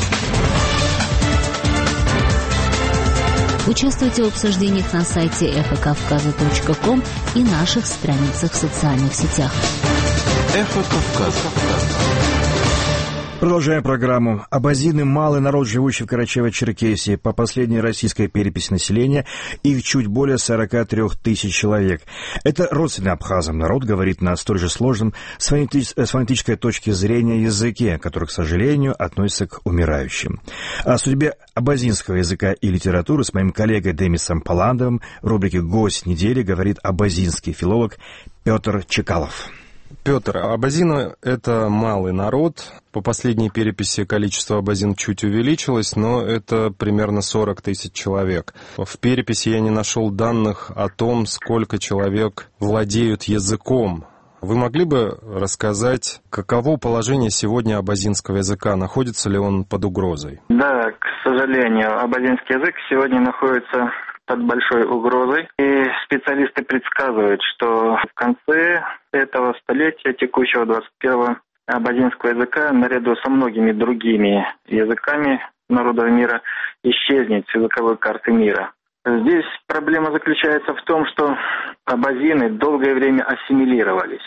Участвуйте в обсуждениях на сайте эхо кавказа точка ком и наших страницах в социальных сетях. Эхо Кавказа. Продолжаем программу. Абазины – малый народ, живущий в Карачаево-Черкесии. По последней российской переписи населения их чуть более сорока трёх тысяч человек. Это родственный абхазам народ, говорит на столь же сложном с фонетической точки зрения языке, который, к сожалению, относится к умирающим. О судьбе абазинского языка и литературы с моим коллегой Демисом Паландовым в рубрике «Гость недели» говорит абазинский филолог Петр Чекалов. Петр, абазины – это малый народ. По последней переписи количество абазин чуть увеличилось, но это примерно сорок тысяч человек. В переписи я не нашел данных о том, сколько человек владеют языком. Вы могли бы рассказать, каково положение сегодня абазинского языка? Находится ли он под угрозой? Да, к сожалению, абазинский язык сегодня находится под большой угрозой. И специалисты предсказывают, что в конце этого столетия, текущего двадцать первого, абазинского языка, наряду со многими другими языками народов мира, исчезнет с языковой карты мира. Здесь проблема заключается в том, что абазины долгое время ассимилировались.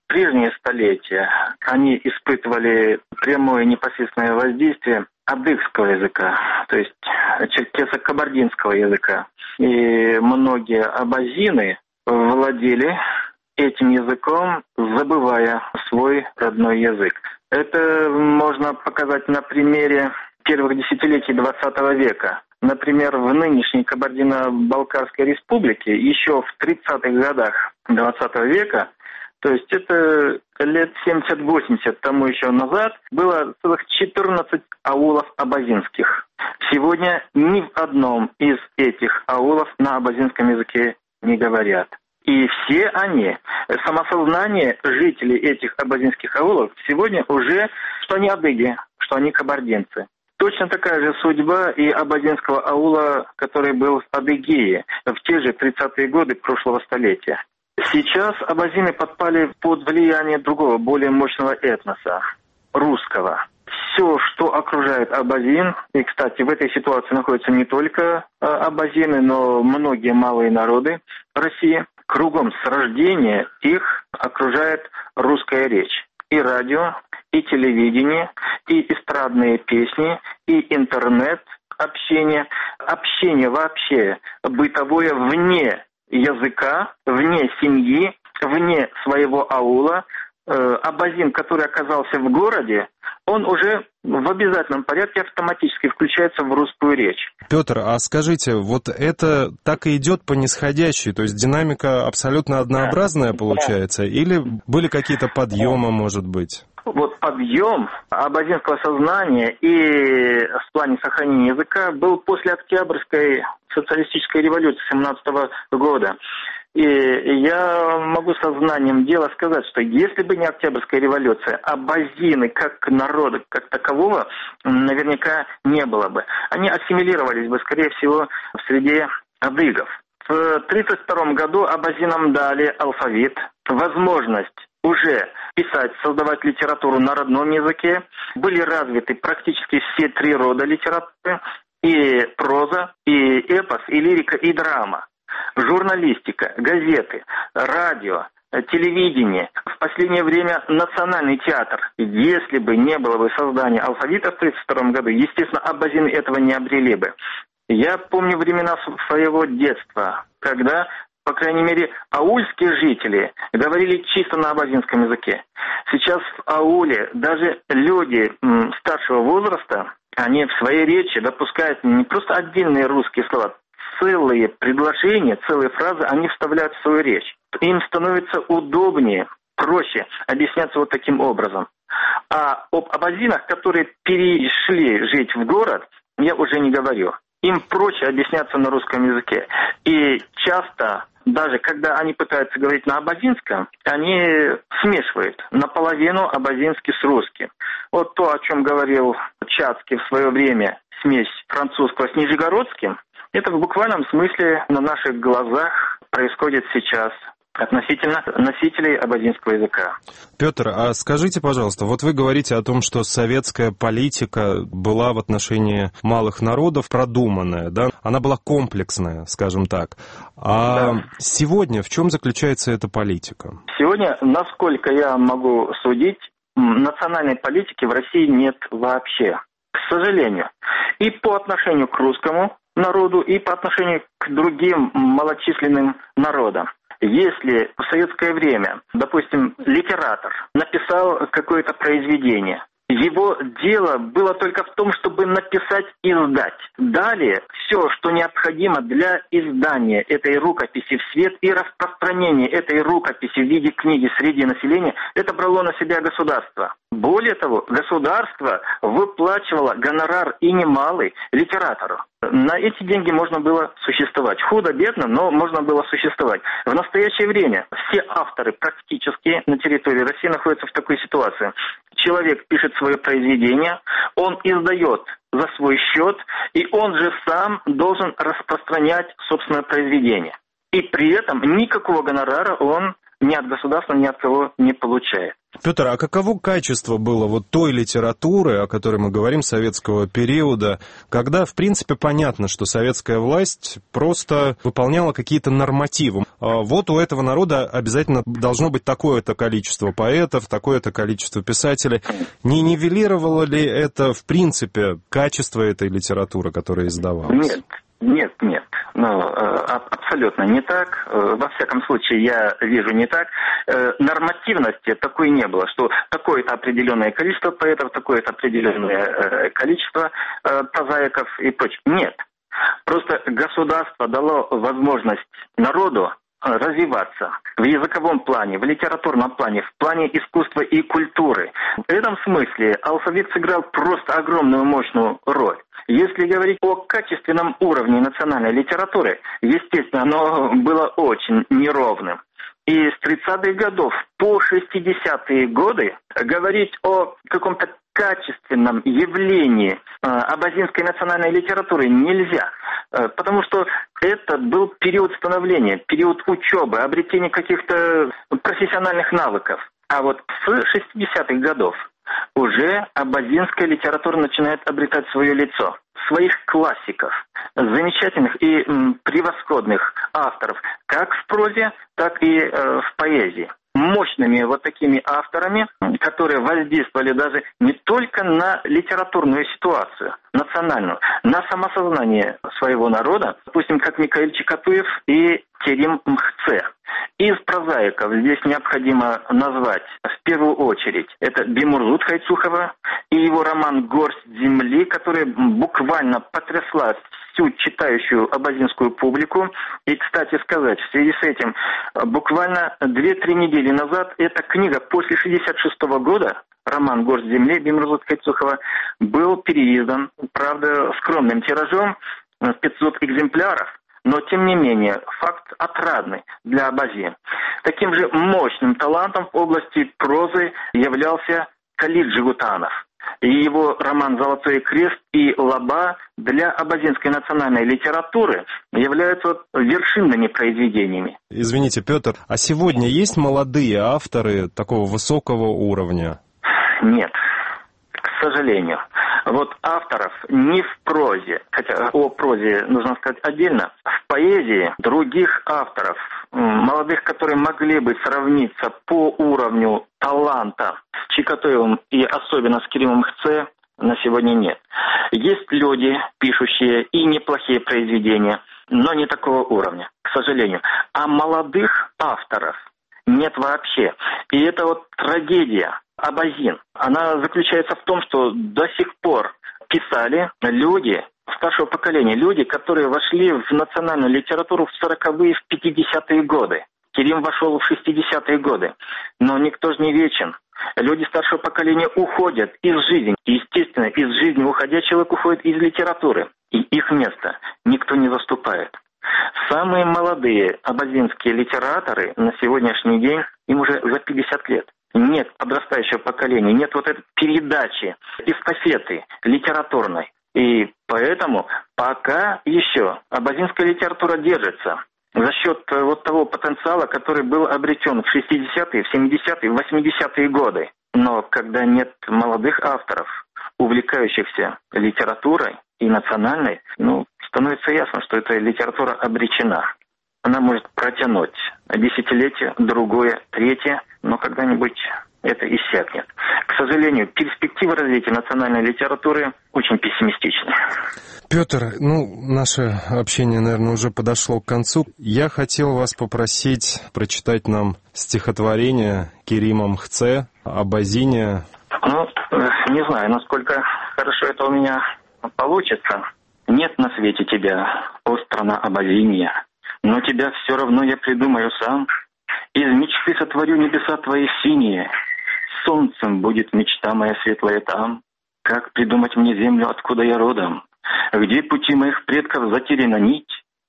прежние столетия они испытывали прямое непосредственное воздействие адыгского языка, то есть черкесо-кабардинского языка. И многие абазины владели этим языком, забывая свой родной язык. Это можно показать на примере первых десятилетий двадцатого века. Например, в нынешней Кабардино-Балкарской республике еще в тридцатых годах двадцатого века, то есть это лет семьдесят-восемьдесят тому еще назад, было целых четырнадцать аулов абазинских. Сегодня ни в одном из этих аулов на абазинском языке не говорят. И все они, самосознание жителей этих абазинских аулов сегодня уже, что они адыги, что они кабардинцы. Точно такая же судьба и абазинского аула, который был в Адыгее в те же тридцатые годы прошлого столетия. Сейчас абазины подпали под влияние другого, более мощного этноса, русского. Все, что окружает абазин, и, кстати, в этой ситуации находятся не только абазины, но многие малые народы России, кругом с рождения их окружает русская речь. И радио, и телевидение, и эстрадные песни, и интернет, общение. Общение вообще бытовое вне языка, вне семьи, вне своего аула. Абазин, который оказался в городе, он уже в обязательном порядке автоматически включается в русскую речь. Петр, а скажите, вот это так и идет по нисходящей, то есть динамика абсолютно однообразная да. получается, да. или были какие-то подъемы, может быть? Вот подъем абазинского сознания и в плане сохранения языка был после Октябрьской социалистической революции семнадцатого года. И я могу сознанием дела сказать, что если бы не Октябрьская революция, абазины как народа, как такового, наверняка не было бы. Они ассимилировались бы, скорее всего, в среде адыгов. В тридцать втором году абазинам дали алфавит, возможность уже писать, создавать литературу на родном языке. Были развиты практически все три рода литературы: и проза, и эпос, и лирика, и драма. Журналистика, газеты, радио, телевидение, в последнее время национальный театр. Если бы не было бы создания алфавита в тридцать втором году, естественно, абазины этого не обрели бы. Я помню времена своего детства, когда, по крайней мере, аульские жители говорили чисто на абазинском языке. Сейчас в ауле даже люди м, старшего возраста, они в своей речи допускают не просто отдельные русские слова, целые предложения, целые фразы они вставляют в свою речь. Им становится удобнее, проще объясняться вот таким образом. А об абазинах, которые перешли жить в город, я уже не говорю. Им проще объясняться на русском языке. И часто, даже когда они пытаются говорить на абазинском, они смешивают наполовину абазинский с русским. Вот то, о чем говорил Чацкий в свое время, смесь французского с нижегородским, это в буквальном смысле на наших глазах происходит сейчас относительно носителей абазинского языка. Петр, а скажите, пожалуйста, вот вы говорите о том, что советская политика была в отношении малых народов продуманная, да? Она была комплексная, скажем так. А да. сегодня в чем заключается эта политика? Сегодня, насколько я могу судить, национальной политики в России нет вообще, к сожалению. И по отношению к русскому народу, и по отношению к другим малочисленным народам. Если в советское время, допустим, литератор написал какое-то произведение, его дело было только в том, чтобы написать и издать. Далее все, что необходимо для издания этой рукописи в свет и распространения этой рукописи в виде книги среди населения, это брало на себя государство. Более того, государство выплачивало гонорар и немалый литератору. На эти деньги можно было существовать. Худо-бедно, но можно было существовать. В настоящее время все авторы практически на территории России находятся в такой ситуации. Человек пишет свое произведение, он издает за свой счет, и он же сам должен распространять собственное произведение. И при этом никакого гонорара он ни от государства, ни от кого не получает. Петр, а каково качество было вот той литературы, о которой мы говорим, советского периода, когда, в принципе, понятно, что советская власть просто выполняла какие-то нормативы? Вот у этого народа обязательно должно быть такое-то количество поэтов, такое-то количество писателей. Не нивелировало ли это, в принципе, качество этой литературы, которая издавалась? Нет. Нет, нет, ну, абсолютно не так. Во всяком случае, я вижу не так. Нормативности такой не было, что такое-то определенное количество поэтов, такое-то определенное количество прозаиков и прочее. Нет. Просто государство дало возможность народу развиваться в языковом плане, в литературном плане, в плане искусства и культуры. В этом смысле алфавит сыграл просто огромную мощную роль. Если говорить о качественном уровне национальной литературы, естественно, оно было очень неровным. И с тридцатых годов по шестидесятые годы говорить о каком-то качественном явлении э, абазинской национальной литературы нельзя, э, потому что это был период становления, период учебы, обретения каких-то профессиональных навыков. А вот с шестидесятых годов уже абазинская литература начинает обретать свое лицо, своих классиков, замечательных и м, превосходных авторов, как в прозе, так и э, в поэзии. Мощными вот такими авторами, которые воздействовали даже не только на литературную ситуацию, национальную, на самосознание своего народа, допустим, как Микаэль Чикатуев и Керим Мхце. Из прозаиков здесь необходимо назвать в первую очередь это Бимурзут Хайцухова и его роман «Горсть земли», который буквально потрясла всю читающую абазинскую публику. И, кстати сказать, в связи с этим, буквально две-три недели назад эта книга после шестьдесят шестого года, роман «Горсть земли» Бимурзут Хайцухова, был переиздан, правда, скромным тиражом, пятьсот экземпляров. Но, тем не менее, факт отрадный для Абазии. Таким же мощным талантом в области прозы являлся Калид Джигутанов. И его роман «Золотой крест» и «Лаба» для абазинской национальной литературы являются вершинными произведениями. Извините, Петр, а сегодня есть молодые авторы такого высокого уровня? Нет, к сожалению. Вот авторов не в прозе, хотя о прозе нужно сказать отдельно, в поэзии других авторов, молодых, которые могли бы сравниться по уровню таланта с Чикатуевым и особенно с Керимом Мхце, на сегодня нет. Есть люди, пишущие и неплохие произведения, но не такого уровня, к сожалению. А молодых авторов нет вообще. И это вот трагедия. Абазин. Она заключается в том, что до сих пор писали люди старшего поколения, люди, которые вошли в национальную литературу в сороковые, в пятидесятые годы. Керим вошел в шестидесятые годы. Но никто же не вечен. Люди старшего поколения уходят из жизни. И, естественно, из жизни уходя, человек уходит из литературы. И их место никто не заступает. Самые молодые абазинские литераторы на сегодняшний день, им уже за пятьдесят лет. Нет подрастающего поколения, нет вот этой передачи, эстафеты литературной. И поэтому пока еще абазинская литература держится за счет вот того потенциала, который был обретен в шестидесятые, в семидесятые, в восьмидесятые годы. Но когда нет молодых авторов, увлекающихся литературой и национальной, ну, становится ясно, что эта литература обречена. Она может протянуть десятилетие, другое, третье, но когда-нибудь это иссякнет. К сожалению, перспективы развития национальной литературы очень пессимистичны. Петр, ну, наше общение, наверное, уже подошло к концу. Я хотел вас попросить прочитать нам стихотворение Керима Мхце «Абазиния». Ну, не знаю, насколько хорошо это у меня получится. Нет на свете тебя, о страна Абазиния, но тебя все равно я придумаю сам. Из мечты сотворю небеса твои синие, солнцем будет мечта моя светлая там. Как придумать мне землю, откуда я родом, где пути моих предков затеряна нить?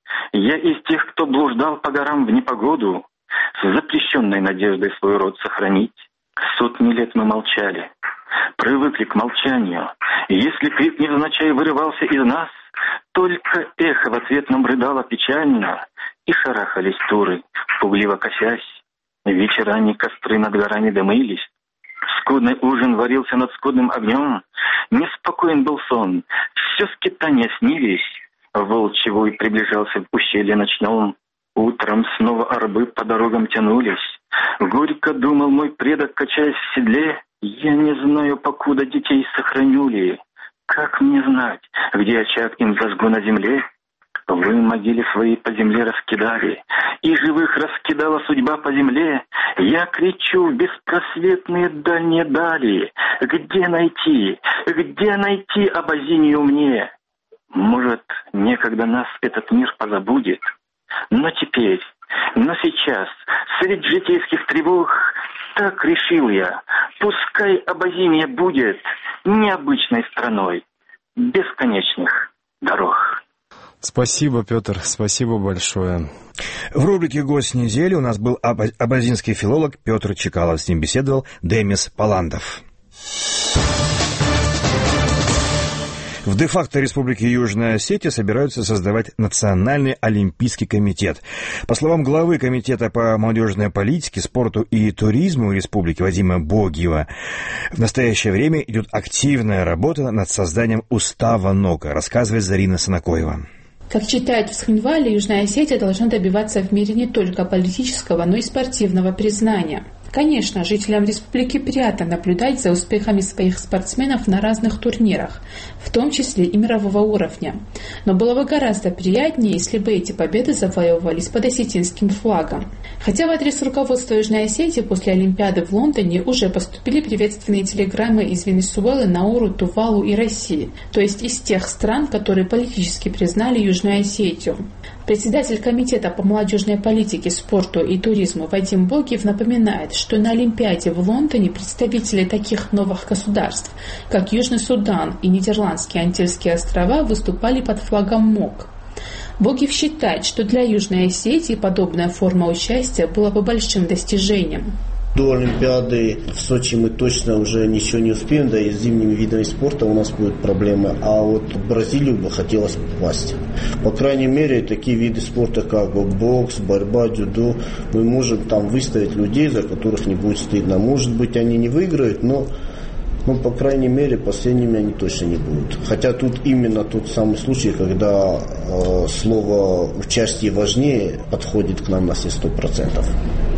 Я из тех, кто блуждал по горам в непогоду, с запрещенной надеждой свой род сохранить. Сотни лет мы молчали, привыкли к молчанию. Если крик невзначай вырывался из нас, только эхо в ответ нам рыдало печально, и шарахались туры, пугливо косясь. Вечерами костры над горами дымились, Скудный ужин варился над скудным огнем, неспокоен был сон, все скитания снились. Волчевой приближался в ущелье ночном, утром снова орбы по дорогам тянулись. Горько думал мой предок, качаясь в седле, я не знаю, покуда детей сохраню ли. Как мне знать, где очаг им зажгу на земле? Вы могилы свои по земле раскидали, и живых раскидала судьба по земле. Я кричу в беспросветные дальние дали. Где найти, где найти обозинию мне? Может, некогда нас этот мир позабудет? Но теперь, но сейчас, среди житейских тревог, так решил я, пускай обозимье будет необычной страной бесконечных дорог. Спасибо, Петр, спасибо большое. В рубрике «Гость недели» у нас был абазинский филолог Петр Чекалов. С ним беседовал Демис Паландов. В де-факто Республике Южная Осетия собираются создавать Национальный олимпийский комитет. По словам главы Комитета по молодежной политике, спорту и туризму Республики Вадима Богиева, в настоящее время идет активная работа над созданием устава НОКа, рассказывает Зарина Санакоева. Как читают в Схинвале, Южная Осетия должна добиваться в мире не только политического, но и спортивного признания. Конечно, жителям республики приятно наблюдать за успехами своих спортсменов на разных турнирах, в том числе и мирового уровня. Но было бы гораздо приятнее, если бы эти победы завоевывались под осетинским флагом. Хотя в адрес руководства Южной Осетии после Олимпиады в Лондоне уже поступили приветственные телеграммы из Венесуэлы, Науру, Тувалу и России, то есть из тех стран, которые политически признали Южную Осетию. Председатель Комитета по молодежной политике, спорту и туризму Вадим Богиев напоминает, что на Олимпиаде в Лондоне представители таких новых государств, как Южный Судан и Нидерландские Антильские острова, выступали под флагом МОК. Богиев считает, что для Южной Осетии подобная форма участия была бы большим достижением. До Олимпиады в Сочи мы точно уже ничего не успеем, да и с зимними видами спорта у нас будут проблемы. А вот в Бразилию бы хотелось попасть. По крайней мере, такие виды спорта, как бокс, борьба, дзюдо, мы можем там выставить людей, за которых не будет стыдно. Может быть, они не выиграют, но, но по крайней мере, последними они точно не будут. Хотя тут именно тот самый случай, когда э, слово «участие» важнее подходит к нам на все сто процентов.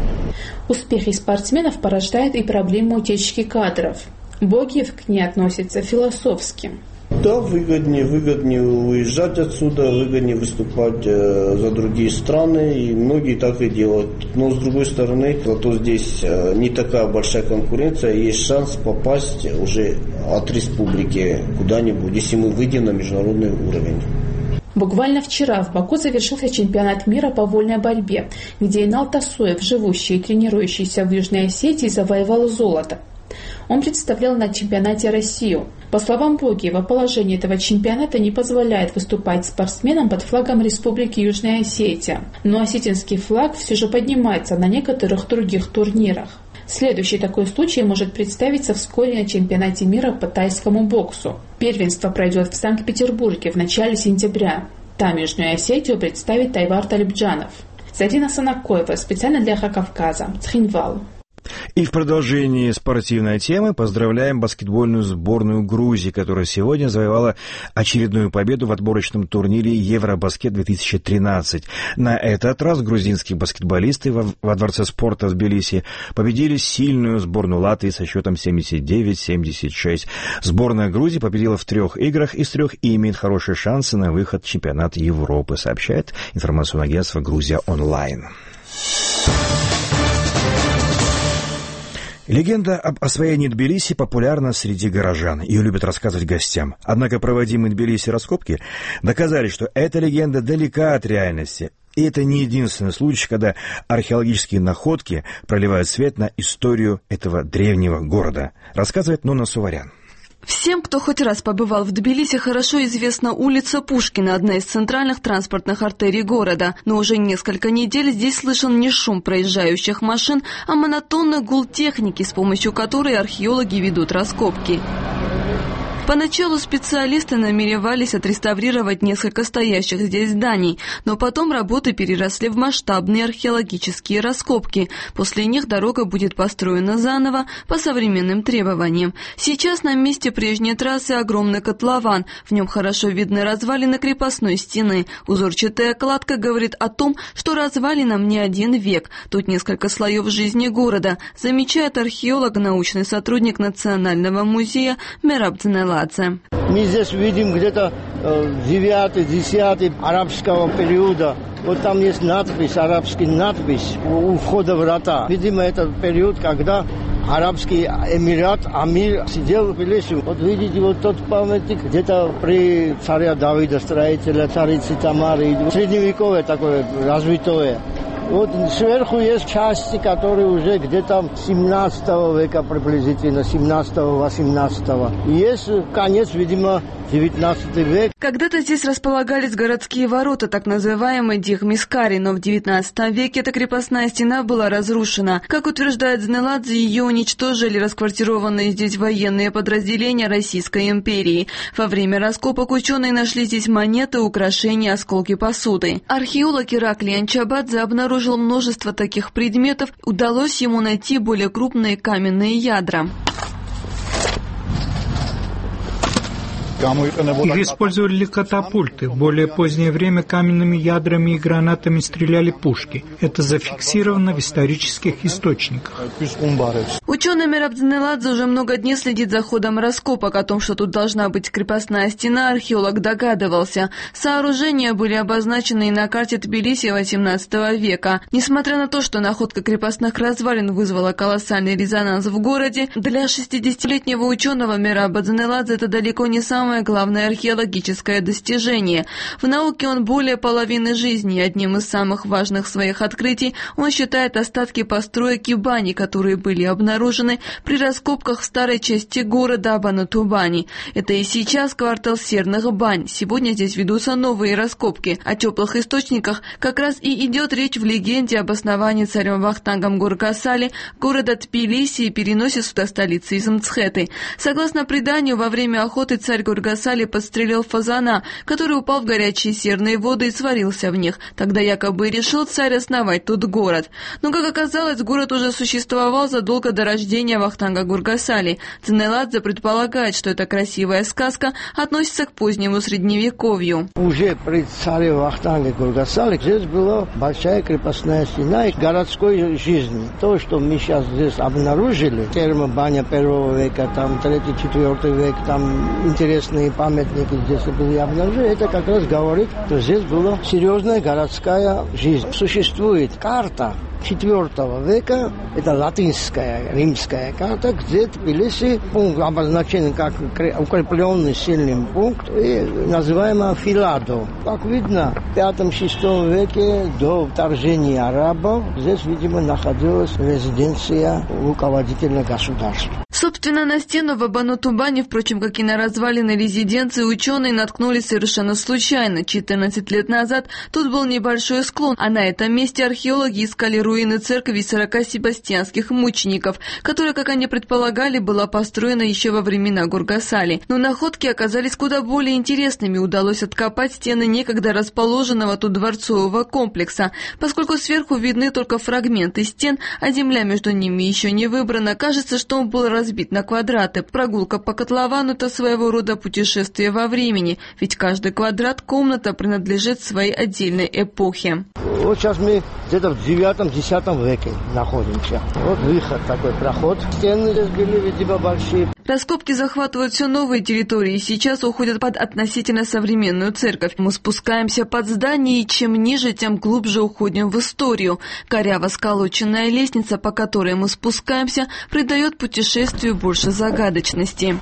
Успехи спортсменов порождают и проблему утечки кадров. Богиев к ней относится философски. Да, выгоднее, выгоднее уезжать отсюда, выгоднее выступать э, за другие страны, и многие так и делают. Но с другой стороны, зато здесь э, не такая большая конкуренция, есть шанс попасть уже от республики куда-нибудь, если мы выйдем на международный уровень. Буквально вчера в Баку завершился чемпионат мира по вольной борьбе, где Инал Тасоев, живущий и тренирующийся в Южной Осетии, завоевал золото. Он представлял на чемпионате Россию. По словам Богиева, положение этого чемпионата не позволяет выступать спортсменам под флагом Республики Южная Осетия, но осетинский флаг все же поднимается на некоторых других турнирах. Следующий такой случай может представиться вскоре на чемпионате мира по тайскому боксу. Первенство пройдет в Санкт-Петербурге в начале сентября. Там Южную Осетию представит Тайвар Талибджанов. Зарина Санакоева, специально для Эхо Кавказа, Схинвал. И в продолжении спортивной темы поздравляем баскетбольную сборную Грузии, которая сегодня завоевала очередную победу в отборочном турнире Евробаскет-две тысячи тринадцать. На этот раз грузинские баскетболисты во, во Дворце спорта в Тбилиси победили сильную сборную Латвии со счетом семьдесят девять семьдесят шесть. Сборная Грузии победила в трех играх из трех и имеет хорошие шансы на выход в чемпионат Европы, сообщает информационное агентство «Грузия онлайн». Легенда об освоении Тбилиси популярна среди горожан. Ее любят рассказывать гостям. Однако проводимые в Тбилиси раскопки доказали, что эта легенда далека от реальности. И это не единственный случай, когда археологические находки проливают свет на историю этого древнего города, рассказывает Нонна Суварян. Всем, кто хоть раз побывал в Тбилиси, хорошо известна улица Пушкина, одна из центральных транспортных артерий города. Но уже несколько недель здесь слышен не шум проезжающих машин, а монотонный гул техники, с помощью которой археологи ведут раскопки. Поначалу специалисты намеревались отреставрировать несколько стоящих здесь зданий, но потом работы переросли в масштабные археологические раскопки. После них дорога будет построена заново по современным требованиям. Сейчас на месте прежней трассы огромный котлован. В нем хорошо видны развалины крепостной стены. Узорчатая кладка говорит о том, что развалинам не один век. Тут несколько слоев жизни города, замечает археолог, научный сотрудник Национального музея Мераб Дзенеладзе. Мы здесь видим где-то девятый, десятый арабского периода. Вот там есть надпись, арабский надпись у входа в врата. Видимо, это период, когда Арабский Эмират, Амир сидел в Тбилиси. Вот видите, вот тот памятник где-то при царе Давида, строителя царицы Тамары. Средневековое такое, развитое. Вот сверху есть части, которые уже где-то семнадцатого века приблизительно, семнадцатого-восемнадцатого. Есть конец, видимо, девятнадцатый век. Когда-то здесь располагались городские ворота, так называемый Дихмискари, но в девятнадцатом веке эта крепостная стена была разрушена. Как утверждает Дзенеладзе, ее уничтожили расквартированные здесь военные подразделения Российской империи. Во время раскопок ученые нашли здесь монеты, украшения, осколки посуды. Археолог Ираклий Анчабадзе обнаружил множество таких предметов. Удалось ему найти более крупные каменные ядра. Их использовали катапульты. В более позднее время каменными ядрами и гранатами стреляли пушки. Это зафиксировано в исторических источниках. Ученый Мераб Дзенеладзе уже много дней следит за ходом раскопок. О том, что тут должна быть крепостная стена, археолог догадывался. Сооружения были обозначены и на карте Тбилиси восемнадцатого века. Несмотря на то, что находка крепостных развалин вызвала колоссальный резонанс в городе, для шестидесятилетнего ученого Мераба Дзенеладзе это далеко не самое Самое главное археологическое достижение. В науке он более половины жизни. Одним из самых важных своих открытий он считает остатки построек и бани, которые были обнаружены при раскопках в старой части города Абану-Тубани. Это и сейчас квартал Серных бань. Сегодня здесь ведутся новые раскопки. О теплых источниках как раз и идет речь в легенде об основании царем Вахтангом Гургасали города Тбилиси и переносе сюда столицы из Мцхеты. Согласно преданию, во время охоты царь Гургасали подстрелил фазана, который упал в горячие серные воды и сварился в них. Тогда якобы решил царь основать тут город. Но, как оказалось, город уже существовал задолго до рождения Вахтанга Гургасали. Дзенеладзе предполагает, что эта красивая сказка относится к позднему средневековью. Уже при царе Вахтанге Гургасали здесь была большая крепостная стена и городской жизни. То, что мы сейчас здесь обнаружили, термобаня первого века, там третий, четвертый век, там интересные памятники здесь были обнаружены, это как раз говорит, что здесь была серьезная городская жизнь. Существует карта четвертого века, это латинская, римская карта, где Тбилиси пункт обозначен как укрепленный сильный пункт, и называемый Филадо. Как видно, в пятом-шестом веке до вторжения арабов здесь, видимо, находилась резиденция руководителя государства. Собственно, на стену в Абану-Тубани, впрочем, как и на развалины резиденции, ученые наткнулись совершенно случайно. четырнадцать лет назад тут был небольшой склон, а на этом месте археологи искали руины церкви сорока себастьянских мучеников, которая, как они предполагали, была построена еще во времена Гургасали. Но находки оказались куда более интересными. Удалось откопать стены некогда расположенного тут дворцового комплекса. Поскольку сверху видны только фрагменты стен, а земля между ними еще не выбрана, кажется, что он был разбит на квадраты. Прогулка по котловану – это своего рода путешествие во времени, ведь каждый квадрат комната принадлежит своей отдельной эпохе. Вот сейчас мы где-то в девятом-десятом веке находимся. Вот выход такой, проход. Стены здесь были, видимо, большие. Раскопки захватывают все новые территории и сейчас уходят под относительно современную церковь. Мы спускаемся под здание, и чем ниже, тем глубже уходим в историю. Коряво сколоченная лестница, по которой мы спускаемся, придает путешествию больше загадочности.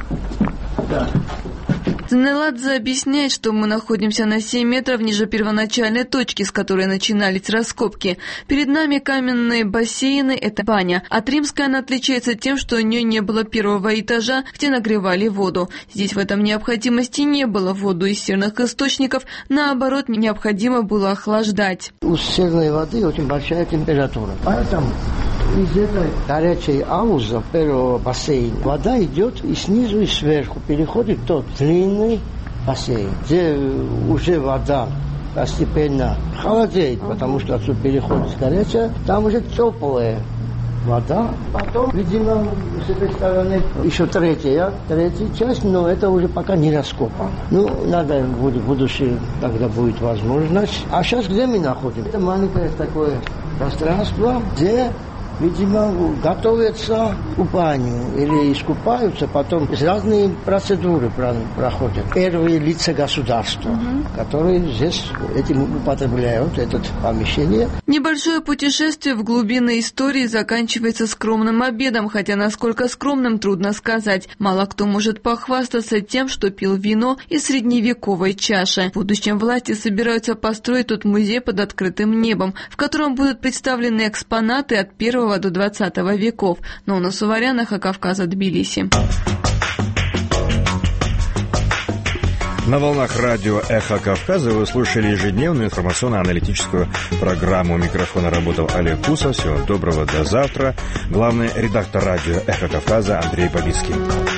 Да. Дзенеладзе объясняет, что мы находимся на семь метров ниже первоначальной точки, с которой начинались раскопки. Перед нами каменные бассейны – это баня. От римской она отличается тем, что у нее не было первого этажа, где нагревали воду. Здесь в этом необходимости не было. Воду из серных источников, наоборот, необходимо было охлаждать. У серной воды очень большая температура, поэтому из этой горячей аузы первого бассейна вода идет и снизу, и сверху переходит в тот длинный бассейн, где уже вода постепенно холодеет, потому что отсюда переходит горячая, там уже теплая вода. Потом, видимо, с этой стороны еще третья, третья часть, но это уже пока не раскопано. Ну, надо будет в будущем, тогда будет возможность. А сейчас где мы находимся? Это маленькое такое пространство, где, видимо, готовятся к купанию или искупаются, потом разные процедуры проходят. Первые лица государства, угу. которые здесь этим употребляют, это помещение. Небольшое путешествие в глубины истории заканчивается скромным обедом, хотя насколько скромным трудно сказать. Мало кто может похвастаться тем, что пил вино из средневековой чаши. В будущем власти собираются построить тут музей под открытым небом, в котором будут представлены экспонаты от первого до двадцатого веков. Но на Суварянах и Кавказа, Тбилиси. На волнах радио «Эхо Кавказа» вы слушали ежедневную информационно-аналитическую программу. У микрофона работал Олег Кусов. Всего доброго, до завтра. Главный редактор радио «Эхо Кавказа» Андрей Бабицкий.